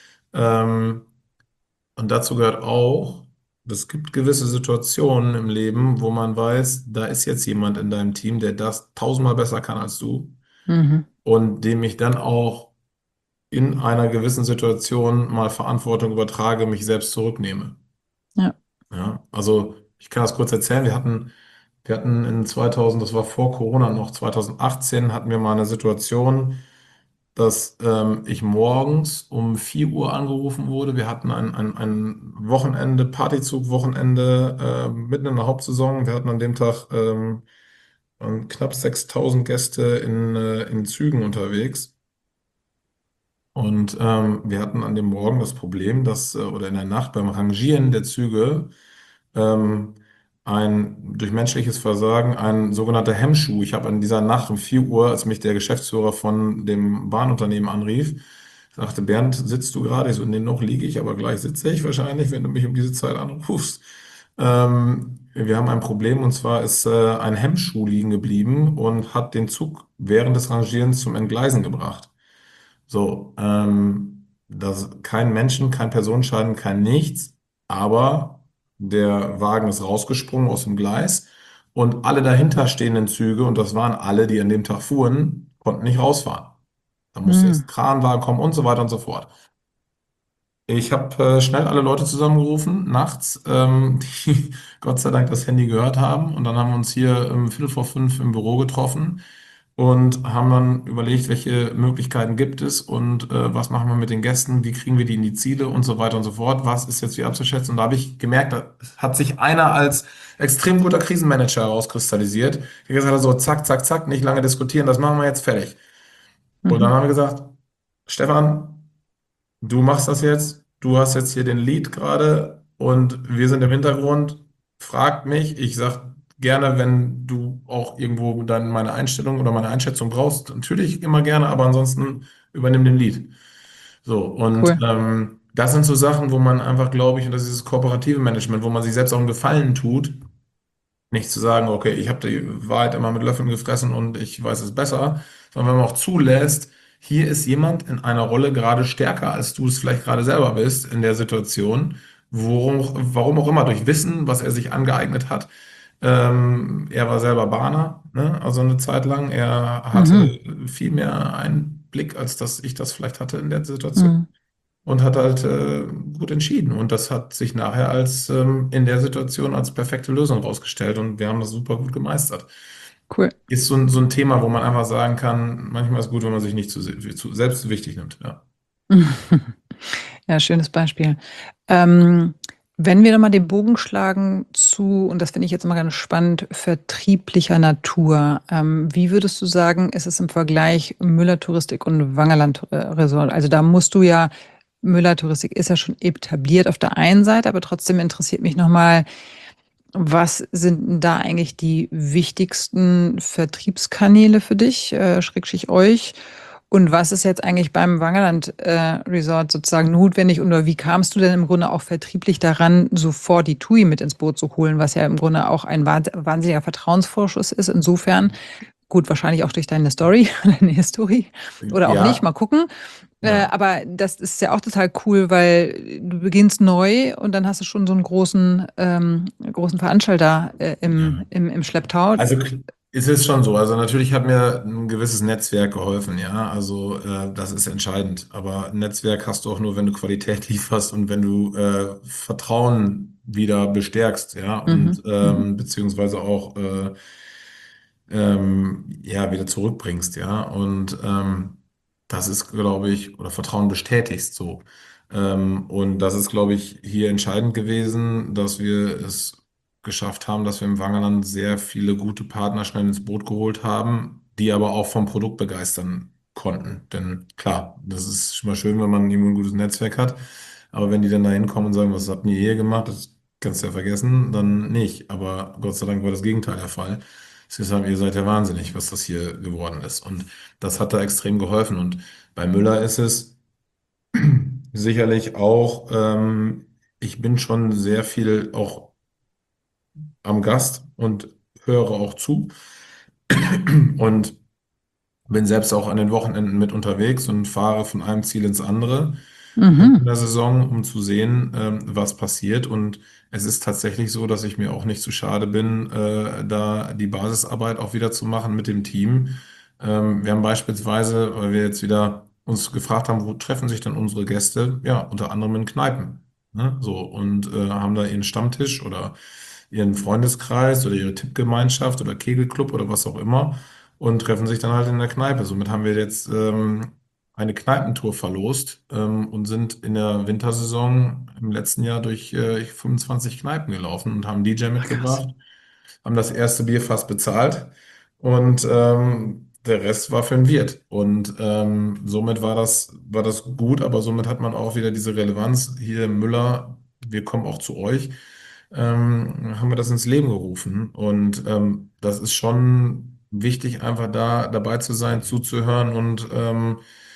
[SPEAKER 3] Ähm, und dazu gehört auch, es gibt gewisse Situationen im Leben, wo man weiß, da ist jetzt jemand in deinem Team, der das tausendmal besser kann als du,
[SPEAKER 2] Mhm.
[SPEAKER 3] und dem ich dann auch in einer gewissen Situation mal Verantwortung übertrage, mich selbst zurücknehme.
[SPEAKER 2] Ja.
[SPEAKER 3] Ja, also ich kann das kurz erzählen. Wir hatten, wir hatten in zweitausend, das war vor Corona noch, zwanzig achtzehn hatten wir mal eine Situation, dass ähm, ich morgens um vier Uhr angerufen wurde. Wir hatten ein, ein, ein Wochenende, Partyzug, Wochenende äh, mitten in der Hauptsaison. Wir hatten an dem Tag ähm, waren knapp sechstausend Gäste in, äh, in Zügen unterwegs. Und ähm, wir hatten an dem Morgen das Problem, dass, äh, oder in der Nacht beim Rangieren der Züge, ähm, ein durch menschliches Versagen ein sogenannter Hemmschuh. Ich habe an dieser Nacht um vier Uhr, als mich der Geschäftsführer von dem Bahnunternehmen anrief, Sagte Bernd, sitzt du gerade? Ich so, nee, noch liege ich, aber gleich sitze ich wahrscheinlich, wenn du mich um diese Zeit anrufst. Ähm, wir haben ein Problem und zwar ist äh, ein Hemmschuh liegen geblieben und hat den Zug während des Rangierens zum Entgleisen gebracht. So, ähm, das, kein Menschen, kein Personenschaden, kein nichts, aber der Wagen ist rausgesprungen aus dem Gleis und alle dahinter stehenden Züge, und das waren alle, die an dem Tag fuhren, konnten nicht rausfahren. Da musste
[SPEAKER 2] Hm.
[SPEAKER 3] jetzt ein Kranwagen kommen und so weiter und so fort. Ich habe äh, schnell alle Leute zusammengerufen, nachts, ähm, die Gott sei Dank das Handy gehört haben. Und dann haben wir uns hier um Viertel vor fünf im Büro getroffen und haben dann überlegt, welche Möglichkeiten gibt es und äh, was machen wir mit den Gästen, wie kriegen wir die in die Ziele und so weiter und so fort. Was ist jetzt wie abzuschätzen? Und da habe ich gemerkt, da hat sich einer als extrem guter Krisenmanager herauskristallisiert. Der gesagt hat so, zack, zack, zack, nicht lange diskutieren, das machen wir jetzt fertig. Und dann
[SPEAKER 2] Mhm.
[SPEAKER 3] haben wir gesagt, Stefan, du machst das jetzt, du hast jetzt hier den Lead gerade und wir sind im Hintergrund. Frag mich, ich sag gerne, wenn du auch irgendwo dann meine Einstellung oder meine Einschätzung brauchst, natürlich immer gerne, aber ansonsten übernimm den Lead. So, und
[SPEAKER 2] Cool.
[SPEAKER 3] ähm, das sind so Sachen, wo man einfach, glaube ich, und das ist das kooperative Management, wo man sich selbst auch einen Gefallen tut, nicht zu sagen, okay, ich habe die Wahrheit immer mit Löffeln gefressen und ich weiß es besser, sondern wenn man auch zulässt, hier ist jemand in einer Rolle gerade stärker, als du es vielleicht gerade selber bist in der Situation, worum, warum auch immer, durch Wissen, was er sich angeeignet hat. Ähm, er war selber Bahner, ne? Also eine Zeit lang. Er
[SPEAKER 2] Mhm.
[SPEAKER 3] hatte viel mehr Einblick, als dass ich das vielleicht hatte in der Situation
[SPEAKER 2] Mhm.
[SPEAKER 3] und hat halt äh, gut entschieden. Und das hat sich nachher als ähm, in der Situation als perfekte Lösung rausgestellt und wir haben das super gut gemeistert.
[SPEAKER 2] Cool.
[SPEAKER 3] Ist so ein, so ein Thema, wo man einfach sagen kann, manchmal ist es gut, wenn man sich nicht zu, se- zu selbst zu wichtig nimmt. Ja.
[SPEAKER 2] Ja, schönes Beispiel. Ähm, wenn wir nochmal den Bogen schlagen zu, und das finde ich jetzt immer ganz spannend, vertrieblicher Natur. Ähm, wie würdest du sagen, ist es im Vergleich Müller Touristik und Wangerland äh, Resort? Also da musst du ja, Müller Touristik ist ja schon etabliert auf der einen Seite, aber trotzdem interessiert mich nochmal, was sind denn da eigentlich die wichtigsten Vertriebskanäle für dich, äh, Schrägstrich euch? Und was ist jetzt eigentlich beim Wangerland äh, Resort sozusagen notwendig? Oder wie kamst du denn im Grunde auch vertrieblich daran, sofort die TUI mit ins Boot zu holen, was ja im Grunde auch ein wahns- wahnsinniger Vertrauensvorschuss ist? Insofern, gut, wahrscheinlich auch durch deine Story, deine Historie oder auch nicht, mal
[SPEAKER 3] Ja,
[SPEAKER 2] gucken. Äh,
[SPEAKER 3] ja,
[SPEAKER 2] aber das ist ja auch total cool, weil du beginnst neu und dann hast du schon so einen großen, ähm, großen Veranstalter äh, im,
[SPEAKER 3] ja.
[SPEAKER 2] im, im Schlepptau.
[SPEAKER 3] Also k- es ist schon so. Also natürlich hat mir ein gewisses Netzwerk geholfen, ja. Also äh, das ist entscheidend. Aber ein Netzwerk hast du auch nur, wenn du Qualität lieferst und wenn du äh, Vertrauen wieder bestärkst, ja,
[SPEAKER 2] Mhm,
[SPEAKER 3] und
[SPEAKER 2] mhm,
[SPEAKER 3] ähm, beziehungsweise auch äh, ähm, ja, wieder zurückbringst, ja. Und ähm, das ist, glaube ich, oder Vertrauen bestätigst so. Ähm, und das ist, glaube ich, hier entscheidend gewesen, dass wir es geschafft haben, dass wir im Wangerland sehr viele gute Partner schnell ins Boot geholt haben, die aber auch vom Produkt begeistern konnten. Denn klar, das ist schon mal schön, wenn man irgendwo ein gutes Netzwerk hat. Aber wenn die dann da hinkommen und sagen, was habt ihr hier gemacht, das kannst du ja vergessen, dann nicht. Aber Gott sei Dank war das Gegenteil der Fall. Sie sagen, ihr seid ja wahnsinnig, was das hier geworden ist. Und das hat da extrem geholfen. Und bei Müller ist es sicherlich auch, ähm, ich bin schon sehr viel auch am Gast und höre auch zu und bin selbst auch an den Wochenenden mit unterwegs und fahre von einem Ziel ins andere ähm, in
[SPEAKER 2] mhm.
[SPEAKER 3] der Saison, um zu sehen, ähm, was passiert. Und es ist tatsächlich so, dass ich mir auch nicht zu schade bin, äh, da die Basisarbeit auch wieder zu machen mit dem Team. Ähm, wir haben beispielsweise, weil wir jetzt wieder uns gefragt haben, wo treffen sich denn unsere Gäste? Ja, unter anderem in Kneipen. Ne? So, und äh, haben da ihren Stammtisch oder ihren Freundeskreis oder ihre Tippgemeinschaft oder Kegelclub oder was auch immer und treffen sich dann halt in der Kneipe. Somit haben wir jetzt ähm, eine Kneipentour verlost ähm, und sind in der Wintersaison im letzten Jahr durch äh, fünfundzwanzig Kneipen gelaufen und haben D J
[SPEAKER 2] Ach, krass.
[SPEAKER 3] mitgebracht, haben das erste Bier fast bezahlt und ähm, der Rest war für den Wirt. Und ähm, somit war das, war das gut, aber somit hat man auch wieder diese Relevanz. Hier Müller, wir kommen auch zu euch, ähm, haben wir das ins Leben gerufen. Und ähm, das ist schon wichtig, einfach da dabei zu sein, zuzuhören und ähm,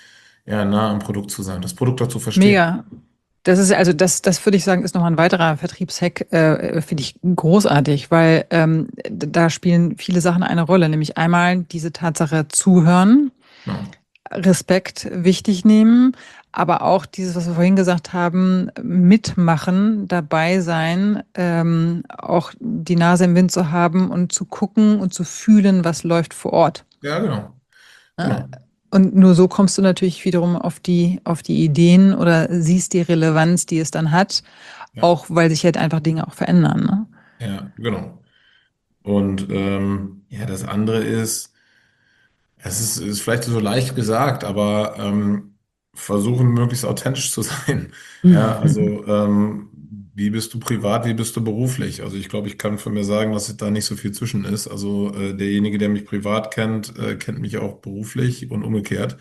[SPEAKER 3] ja, nah am Produkt zu sein, das Produkt auch zu verstehen.
[SPEAKER 2] Mega. Das ist also das, das würde ich sagen, ist nochmal ein weiterer Vertriebshack, äh, finde ich großartig, weil ähm, d- da spielen viele Sachen eine Rolle, nämlich einmal diese Tatsache zuhören,
[SPEAKER 3] Ja,
[SPEAKER 2] Respekt wichtig nehmen, aber auch dieses, was wir vorhin gesagt haben, mitmachen, dabei sein, ähm, auch die Nase im Wind zu haben und zu gucken und zu fühlen, was läuft vor Ort.
[SPEAKER 3] ja, genau,
[SPEAKER 2] Ne?
[SPEAKER 3] genau.
[SPEAKER 2] Und nur so kommst du natürlich wiederum auf die, auf die Ideen oder siehst die Relevanz, die es dann hat,
[SPEAKER 3] Ja,
[SPEAKER 2] auch weil sich halt einfach Dinge auch verändern. Ne?
[SPEAKER 3] ja, genau. Und ähm, ja, das andere ist, es ist, ist vielleicht so leicht gesagt, aber ähm, versuchen möglichst authentisch zu sein. Ja,
[SPEAKER 2] Mhm.
[SPEAKER 3] also ähm, wie bist du privat, wie bist du beruflich? Also ich glaube, ich kann von mir sagen, dass da nicht so viel zwischen ist. Also äh, derjenige, der mich privat kennt, äh, kennt mich auch beruflich und umgekehrt.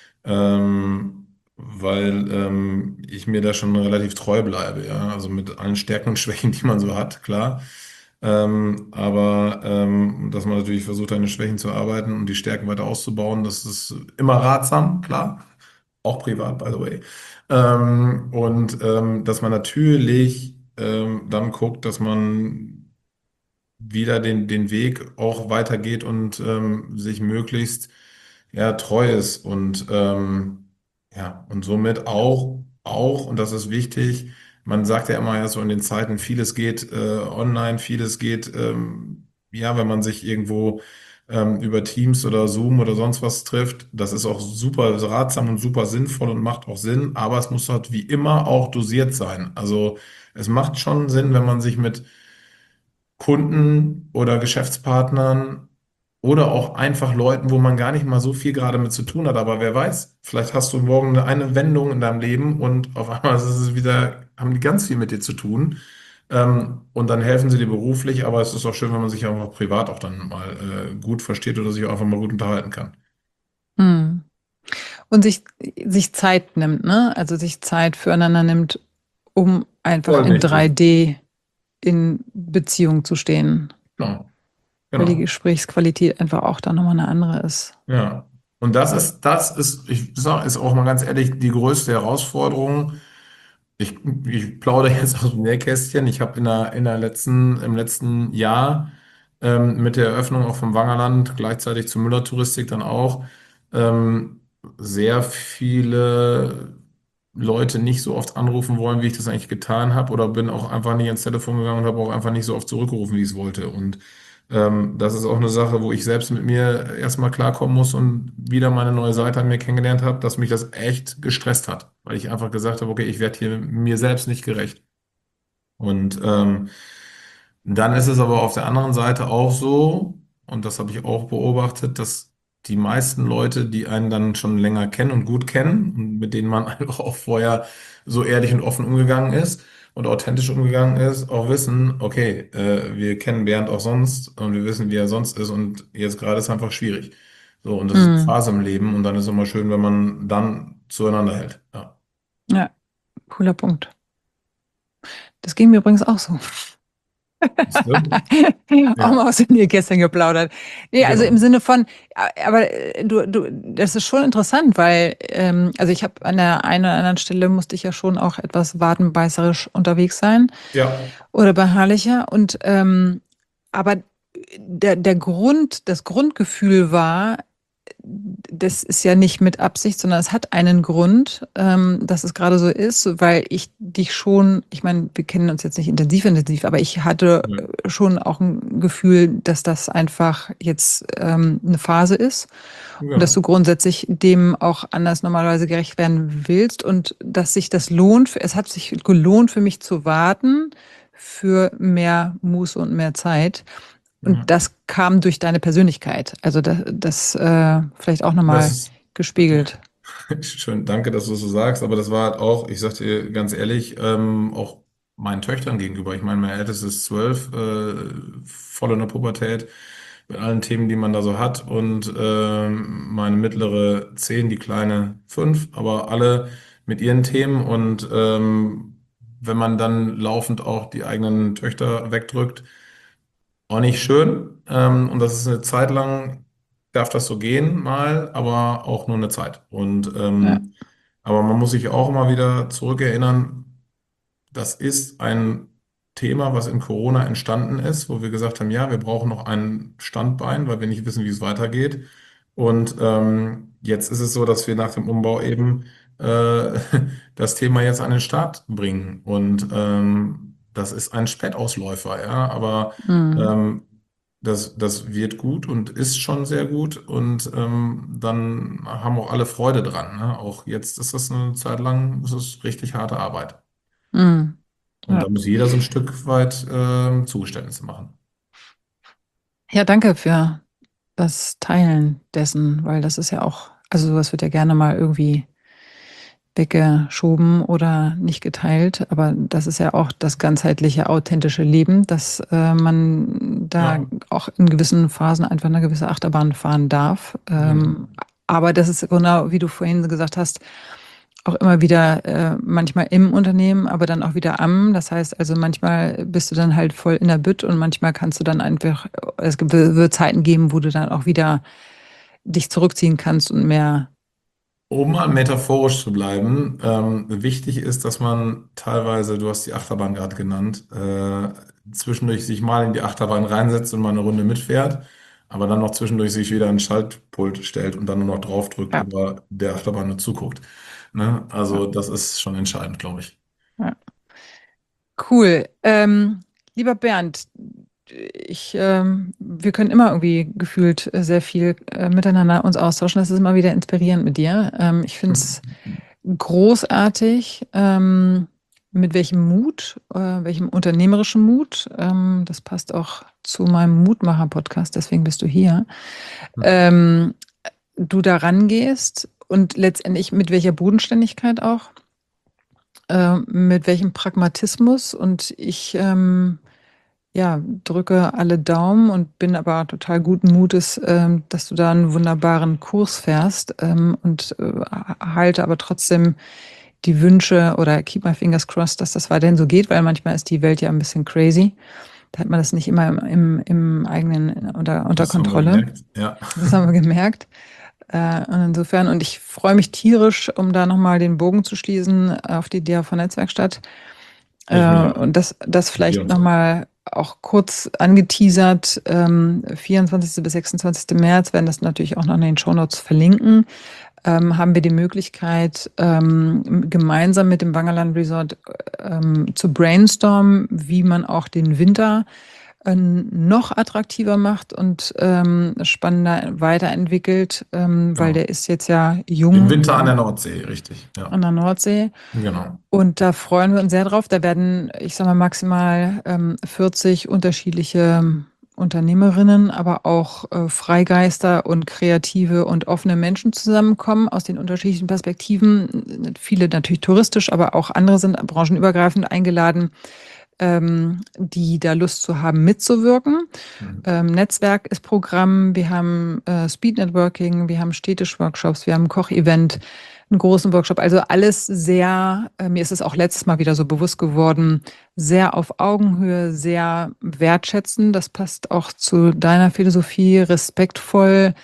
[SPEAKER 3] Ähm, weil ähm, ich mir da schon relativ treu bleibe, ja. Also mit allen Stärken und Schwächen, die man so hat, klar. Ähm, aber ähm, dass man natürlich versucht, an den Schwächen zu arbeiten und die Stärken weiter auszubauen, das ist immer ratsam, klar. Auch privat, by the way. Ähm, und ähm, dass man natürlich ähm, dann guckt, dass man wieder den, den Weg auch weitergeht und ähm, sich möglichst ja, treu ist und ähm, ja, und somit auch, auch, und das ist wichtig, man sagt ja immer ja so in den Zeiten, vieles geht äh, online, vieles geht, ähm, ja, wenn man sich irgendwo ähm, über Teams oder Zoom oder sonst was trifft, das ist auch super ratsam und super sinnvoll und macht auch Sinn, aber es muss halt wie immer auch dosiert sein. Also es macht schon Sinn, wenn man sich mit Kunden oder Geschäftspartnern oder auch einfach Leuten, wo man gar nicht mal so viel gerade mit zu tun hat. Aber wer weiß, vielleicht hast du morgen eine eine Wendung in deinem Leben und auf einmal ist es wieder, haben die ganz viel mit dir zu tun. Ähm, und dann helfen sie dir beruflich, aber es ist auch schön, wenn man sich auch noch privat auch dann mal äh, gut versteht oder sich auch einfach mal gut unterhalten kann.
[SPEAKER 2] Hm. Und sich, sich Zeit nimmt, ne? Also sich Zeit füreinander nimmt, um einfach
[SPEAKER 3] Voll
[SPEAKER 2] in
[SPEAKER 3] wichtig.
[SPEAKER 2] drei D in Beziehung zu stehen,
[SPEAKER 3] Genau,
[SPEAKER 2] weil die
[SPEAKER 3] genau.
[SPEAKER 2] Gesprächsqualität einfach auch dann nochmal eine andere ist.
[SPEAKER 3] Ja. Und das ist, das ist, ich sage, ist auch mal ganz ehrlich, die größte Herausforderung. Ich, ich plaudere jetzt aus dem Nähkästchen. Ich habe in der, in der letzten, im letzten Jahr ähm, mit der Eröffnung auch vom Wangerland, gleichzeitig zur Müller-Touristik dann auch, ähm, sehr viele Leute nicht so oft anrufen wollen, wie ich das eigentlich getan habe, oder bin auch einfach nicht ans Telefon gegangen und habe auch einfach nicht so oft zurückgerufen, wie ich es wollte. Und ähm, das ist auch eine Sache, wo ich selbst mit mir erstmal klarkommen muss und wieder meine neue Seite an mir kennengelernt habe, dass mich das echt gestresst hat, weil ich einfach gesagt habe, okay, ich werde hier mir selbst nicht gerecht. Und ähm, dann ist es aber auf der anderen Seite auch so, und das habe ich auch beobachtet, dass die meisten Leute, die einen dann schon länger kennen und gut kennen und mit denen man einfach auch vorher so ehrlich und offen umgegangen ist und authentisch umgegangen ist, auch wissen, okay, äh, wir kennen Bernd auch sonst und wir wissen, wie er sonst ist und jetzt gerade ist einfach schwierig. So, und das ist eine
[SPEAKER 2] Hm.
[SPEAKER 3] Phase im Leben und dann ist es immer schön, wenn man dann zueinander hält. Ja.
[SPEAKER 2] Ja, cooler Punkt. Das ging mir übrigens auch so.
[SPEAKER 3] Siehst du?
[SPEAKER 2] Auch
[SPEAKER 3] Ja,
[SPEAKER 2] mal aus den Nähkästchen geplaudert. Nee, also im
[SPEAKER 3] genau.
[SPEAKER 2] Sinne von, äh, aber äh, du, du, das ist schon interessant, weil, ähm, also ich habe an der einen oder anderen Stelle musste ich ja schon auch etwas wadenbeißerisch unterwegs sein
[SPEAKER 3] Ja,
[SPEAKER 2] oder beharrlicher. Und ähm, aber der, der Grund, das Grundgefühl war, das ist ja nicht mit Absicht, sondern es hat einen Grund, ähm, dass es gerade so ist, weil ich dich schon, ich meine, wir kennen uns jetzt nicht intensiv, intensiv, aber ich hatte
[SPEAKER 3] ja,
[SPEAKER 2] schon auch ein Gefühl, dass das einfach jetzt ähm, eine Phase ist und dass du
[SPEAKER 3] genau.
[SPEAKER 2] grundsätzlich dem auch anders normalerweise gerecht werden willst und dass sich das lohnt. Es hat sich gelohnt für mich zu warten für mehr Muße und mehr Zeit. Und
[SPEAKER 3] Ja.
[SPEAKER 2] das kam durch deine Persönlichkeit. Also das, das äh, vielleicht auch
[SPEAKER 3] Das
[SPEAKER 2] nochmal
[SPEAKER 3] ist
[SPEAKER 2] gespiegelt.
[SPEAKER 3] schön, danke, dass du es so sagst, aber das war halt auch, ich sag dir ganz ehrlich, ähm, auch meinen Töchtern gegenüber. Ich meine, mein ältestes ist zwölf, äh, voll in der Pubertät, mit allen Themen, die man da so hat, und ähm, meine mittlere zehn, die kleine fünf, aber alle mit ihren Themen, und ähm, wenn man dann laufend auch die eigenen Töchter wegdrückt, auch nicht schön. Ähm, und das ist eine Zeit lang. darf das so gehen mal, aber auch nur eine Zeit. Und
[SPEAKER 2] Ja.
[SPEAKER 3] ähm, aber man muss sich auch immer wieder zurückerinnern, das ist ein Thema, was in Corona entstanden ist, wo wir gesagt haben, ja, wir brauchen noch ein Standbein, weil wir nicht wissen, wie es weitergeht. Und ähm, jetzt ist es so, dass wir nach dem Umbau eben äh, das Thema jetzt an den Start bringen. Und ähm, das ist ein Spätausläufer, ja, aber
[SPEAKER 2] Mhm.
[SPEAKER 3] ähm, das, das wird gut und ist schon sehr gut. Und ähm, dann haben auch alle Freude dran. Ne? Auch jetzt ist das eine Zeit lang, ist es richtig harte Arbeit.
[SPEAKER 2] Mhm.
[SPEAKER 3] Und
[SPEAKER 2] Ja.
[SPEAKER 3] da muss jeder so ein Stück weit ähm, Zugeständnisse machen.
[SPEAKER 2] Ja, danke für das Teilen dessen, weil das ist ja auch, also sowas wird ja gerne mal irgendwie weggeschoben oder nicht geteilt, aber das ist ja auch das ganzheitliche, authentische Leben, dass äh, man da
[SPEAKER 3] Ja,
[SPEAKER 2] auch in gewissen Phasen einfach eine gewisse Achterbahn fahren darf.
[SPEAKER 3] genau.
[SPEAKER 2] Ähm, aber das ist genau, wie du vorhin gesagt hast, auch immer wieder äh, manchmal im Unternehmen, aber dann auch wieder am. Das heißt also, manchmal bist du dann halt voll in der Bütt und manchmal kannst du dann einfach, es gibt- wird Zeiten geben, wo du dann auch wieder dich zurückziehen kannst und mehr.
[SPEAKER 3] Um mal metaphorisch zu bleiben, ähm, wichtig ist, dass man teilweise, du hast die Achterbahn gerade genannt, äh, zwischendurch sich mal in die Achterbahn reinsetzt und mal eine Runde mitfährt, aber dann noch zwischendurch sich wieder ans Schaltpult stellt und dann nur noch draufdrückt
[SPEAKER 2] Ja,
[SPEAKER 3] oder der Achterbahn nur zuguckt. Ne?
[SPEAKER 2] ja,
[SPEAKER 3] Also das ist schon entscheidend, glaube ich.
[SPEAKER 2] ja. Cool. Ähm, lieber Bernd, ich, ähm, wir können immer irgendwie gefühlt äh, sehr viel äh, miteinander uns austauschen. Das ist immer wieder inspirierend mit dir. Ähm, ich finde es großartig, ähm, mit welchem Mut, äh, welchem unternehmerischen Mut, ähm, das passt auch zu meinem Mutmacher-Podcast, deswegen bist du hier, ähm, du da rangehst und letztendlich mit welcher Bodenständigkeit auch, äh, mit welchem Pragmatismus und ich ähm, ja, drücke alle Daumen und bin aber total guten Mutes, ähm, dass du da einen wunderbaren Kurs fährst ähm, und äh, halte aber trotzdem die Wünsche oder keep my fingers crossed, dass das weiterhin so geht, weil manchmal ist die Welt ja ein bisschen crazy. Da hat man das nicht immer im, im, im eigenen unter, unter
[SPEAKER 3] Das haben wir
[SPEAKER 2] Kontrolle.
[SPEAKER 3] gemerkt, ja.
[SPEAKER 2] Das haben wir gemerkt. Äh, und insofern, und ich freue mich tierisch, um da nochmal den Bogen zu schließen auf die D A V-Netzwerkstatt.
[SPEAKER 3] Ich mich
[SPEAKER 2] Äh,
[SPEAKER 3] auch.
[SPEAKER 2] und das, das
[SPEAKER 3] Wir
[SPEAKER 2] vielleicht
[SPEAKER 3] uns auch.
[SPEAKER 2] nochmal auch kurz angeteasert, ähm, vierundzwanzigsten bis sechsundzwanzigsten März werden das natürlich auch noch in den Shownotes verlinken. Ähm, haben wir die Möglichkeit, ähm, gemeinsam mit dem Wangerland Resort ähm, zu brainstormen, wie man auch den Winter äh, noch attraktiver macht und ähm, spannender weiterentwickelt, ähm, weil
[SPEAKER 3] Genau.
[SPEAKER 2] der ist jetzt ja
[SPEAKER 3] Im
[SPEAKER 2] jung
[SPEAKER 3] Winter an
[SPEAKER 2] und
[SPEAKER 3] der Nordsee, richtig. Ja,
[SPEAKER 2] an der Nordsee.
[SPEAKER 3] genau.
[SPEAKER 2] Und da freuen wir uns sehr drauf. Da werden, ich sage mal, maximal ähm, vierzig unterschiedliche Unternehmerinnen, aber auch äh, Freigeister und kreative und offene Menschen zusammenkommen aus den unterschiedlichen Perspektiven. Viele natürlich touristisch, aber auch andere sind branchenübergreifend eingeladen, ähm, die da Lust zu haben, mitzuwirken.
[SPEAKER 3] Mhm.
[SPEAKER 2] Ähm, Netzwerk ist Programm, wir haben äh, Speed Networking, wir haben Städtisch-Workshops, wir haben ein Kochevent, einen großen Workshop. Also alles sehr, äh, mir ist es auch letztes Mal wieder so bewusst geworden, sehr auf Augenhöhe, sehr wertschätzend. Das passt auch zu deiner Philosophie, respektvoll,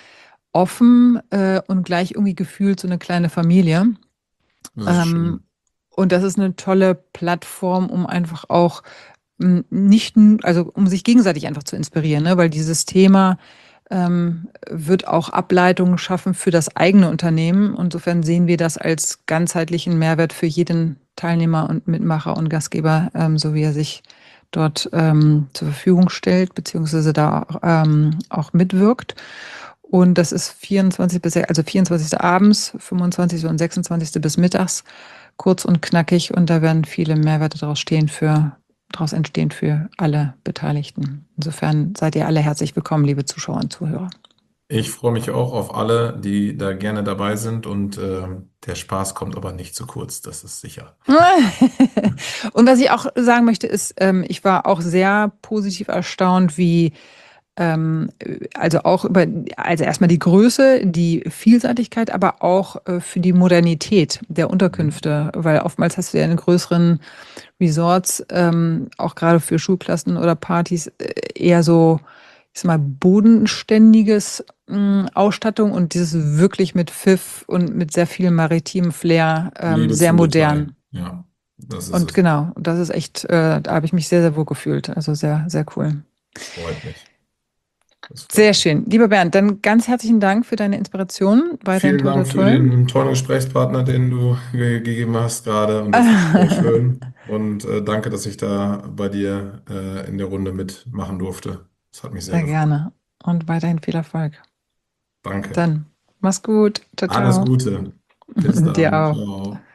[SPEAKER 2] offen äh, und gleich irgendwie gefühlt so eine kleine Familie.
[SPEAKER 3] Das ist
[SPEAKER 2] Ähm,
[SPEAKER 3] schön.
[SPEAKER 2] und das ist eine tolle Plattform, um einfach auch m, nicht, n- also um sich gegenseitig einfach zu inspirieren, ne? Weil dieses Thema ähm, wird auch Ableitungen schaffen für das eigene Unternehmen. Insofern sehen wir das als ganzheitlichen Mehrwert für jeden Teilnehmer und Mitmacher und Gastgeber, ähm, so wie er sich dort ähm, zur Verfügung stellt, beziehungsweise da ähm, auch mitwirkt. Und das ist vierundzwanzig bis, also vierundzwanzigsten abends, fünfundzwanzigsten und sechsundzwanzigsten bis mittags, kurz und knackig. Und da werden viele Mehrwerte daraus stehen für, daraus entstehen für alle Beteiligten. Insofern seid ihr alle herzlich willkommen, liebe Zuschauer und Zuhörer.
[SPEAKER 3] Ich freue mich auch auf alle, die da gerne dabei sind und ähm, der Spaß kommt aber nicht zu kurz, das ist sicher.
[SPEAKER 2] Und was ich auch sagen möchte, ist, ähm, ich war auch sehr positiv erstaunt, wie ähm, also auch über, also erstmal die Größe, die Vielseitigkeit, aber auch äh, für die Modernität der
[SPEAKER 3] Mhm.
[SPEAKER 2] Unterkünfte, weil oftmals hast du ja in größeren Resorts, ähm, auch gerade für Schulklassen oder Partys, äh, eher so, ich ich sag mal, bodenständiges mh, Ausstattung und dieses wirklich mit Pfiff und mit sehr viel maritimem Flair, ähm,
[SPEAKER 3] Liebe
[SPEAKER 2] sehr
[SPEAKER 3] zum Detail.
[SPEAKER 2] modern.
[SPEAKER 3] Ja, das ist
[SPEAKER 2] Und
[SPEAKER 3] es.
[SPEAKER 2] genau, das ist echt, äh, da habe ich mich sehr, sehr wohl gefühlt. Also sehr, sehr cool.
[SPEAKER 3] Freut mich. Das freut
[SPEAKER 2] Sehr
[SPEAKER 3] mich.
[SPEAKER 2] schön. Lieber Bernd, dann ganz herzlichen Dank für deine Inspiration. Weiterhin
[SPEAKER 3] Vielen
[SPEAKER 2] toi, toi,
[SPEAKER 3] Dank für
[SPEAKER 2] toi.
[SPEAKER 3] den tollen Gesprächspartner, den du ge gegeben hast gerade. Und das ist sehr schön. Und äh, danke, dass ich da bei dir äh, in der Runde mitmachen durfte. Das hat mich sehr
[SPEAKER 2] Sehr
[SPEAKER 3] gefreut.
[SPEAKER 2] gerne. Und weiterhin viel Erfolg.
[SPEAKER 3] Danke.
[SPEAKER 2] Dann, mach's gut. Ciao,
[SPEAKER 3] Alles
[SPEAKER 2] ciao.
[SPEAKER 3] Gute. Bis
[SPEAKER 2] Dir
[SPEAKER 3] dann.
[SPEAKER 2] auch.
[SPEAKER 3] Ciao.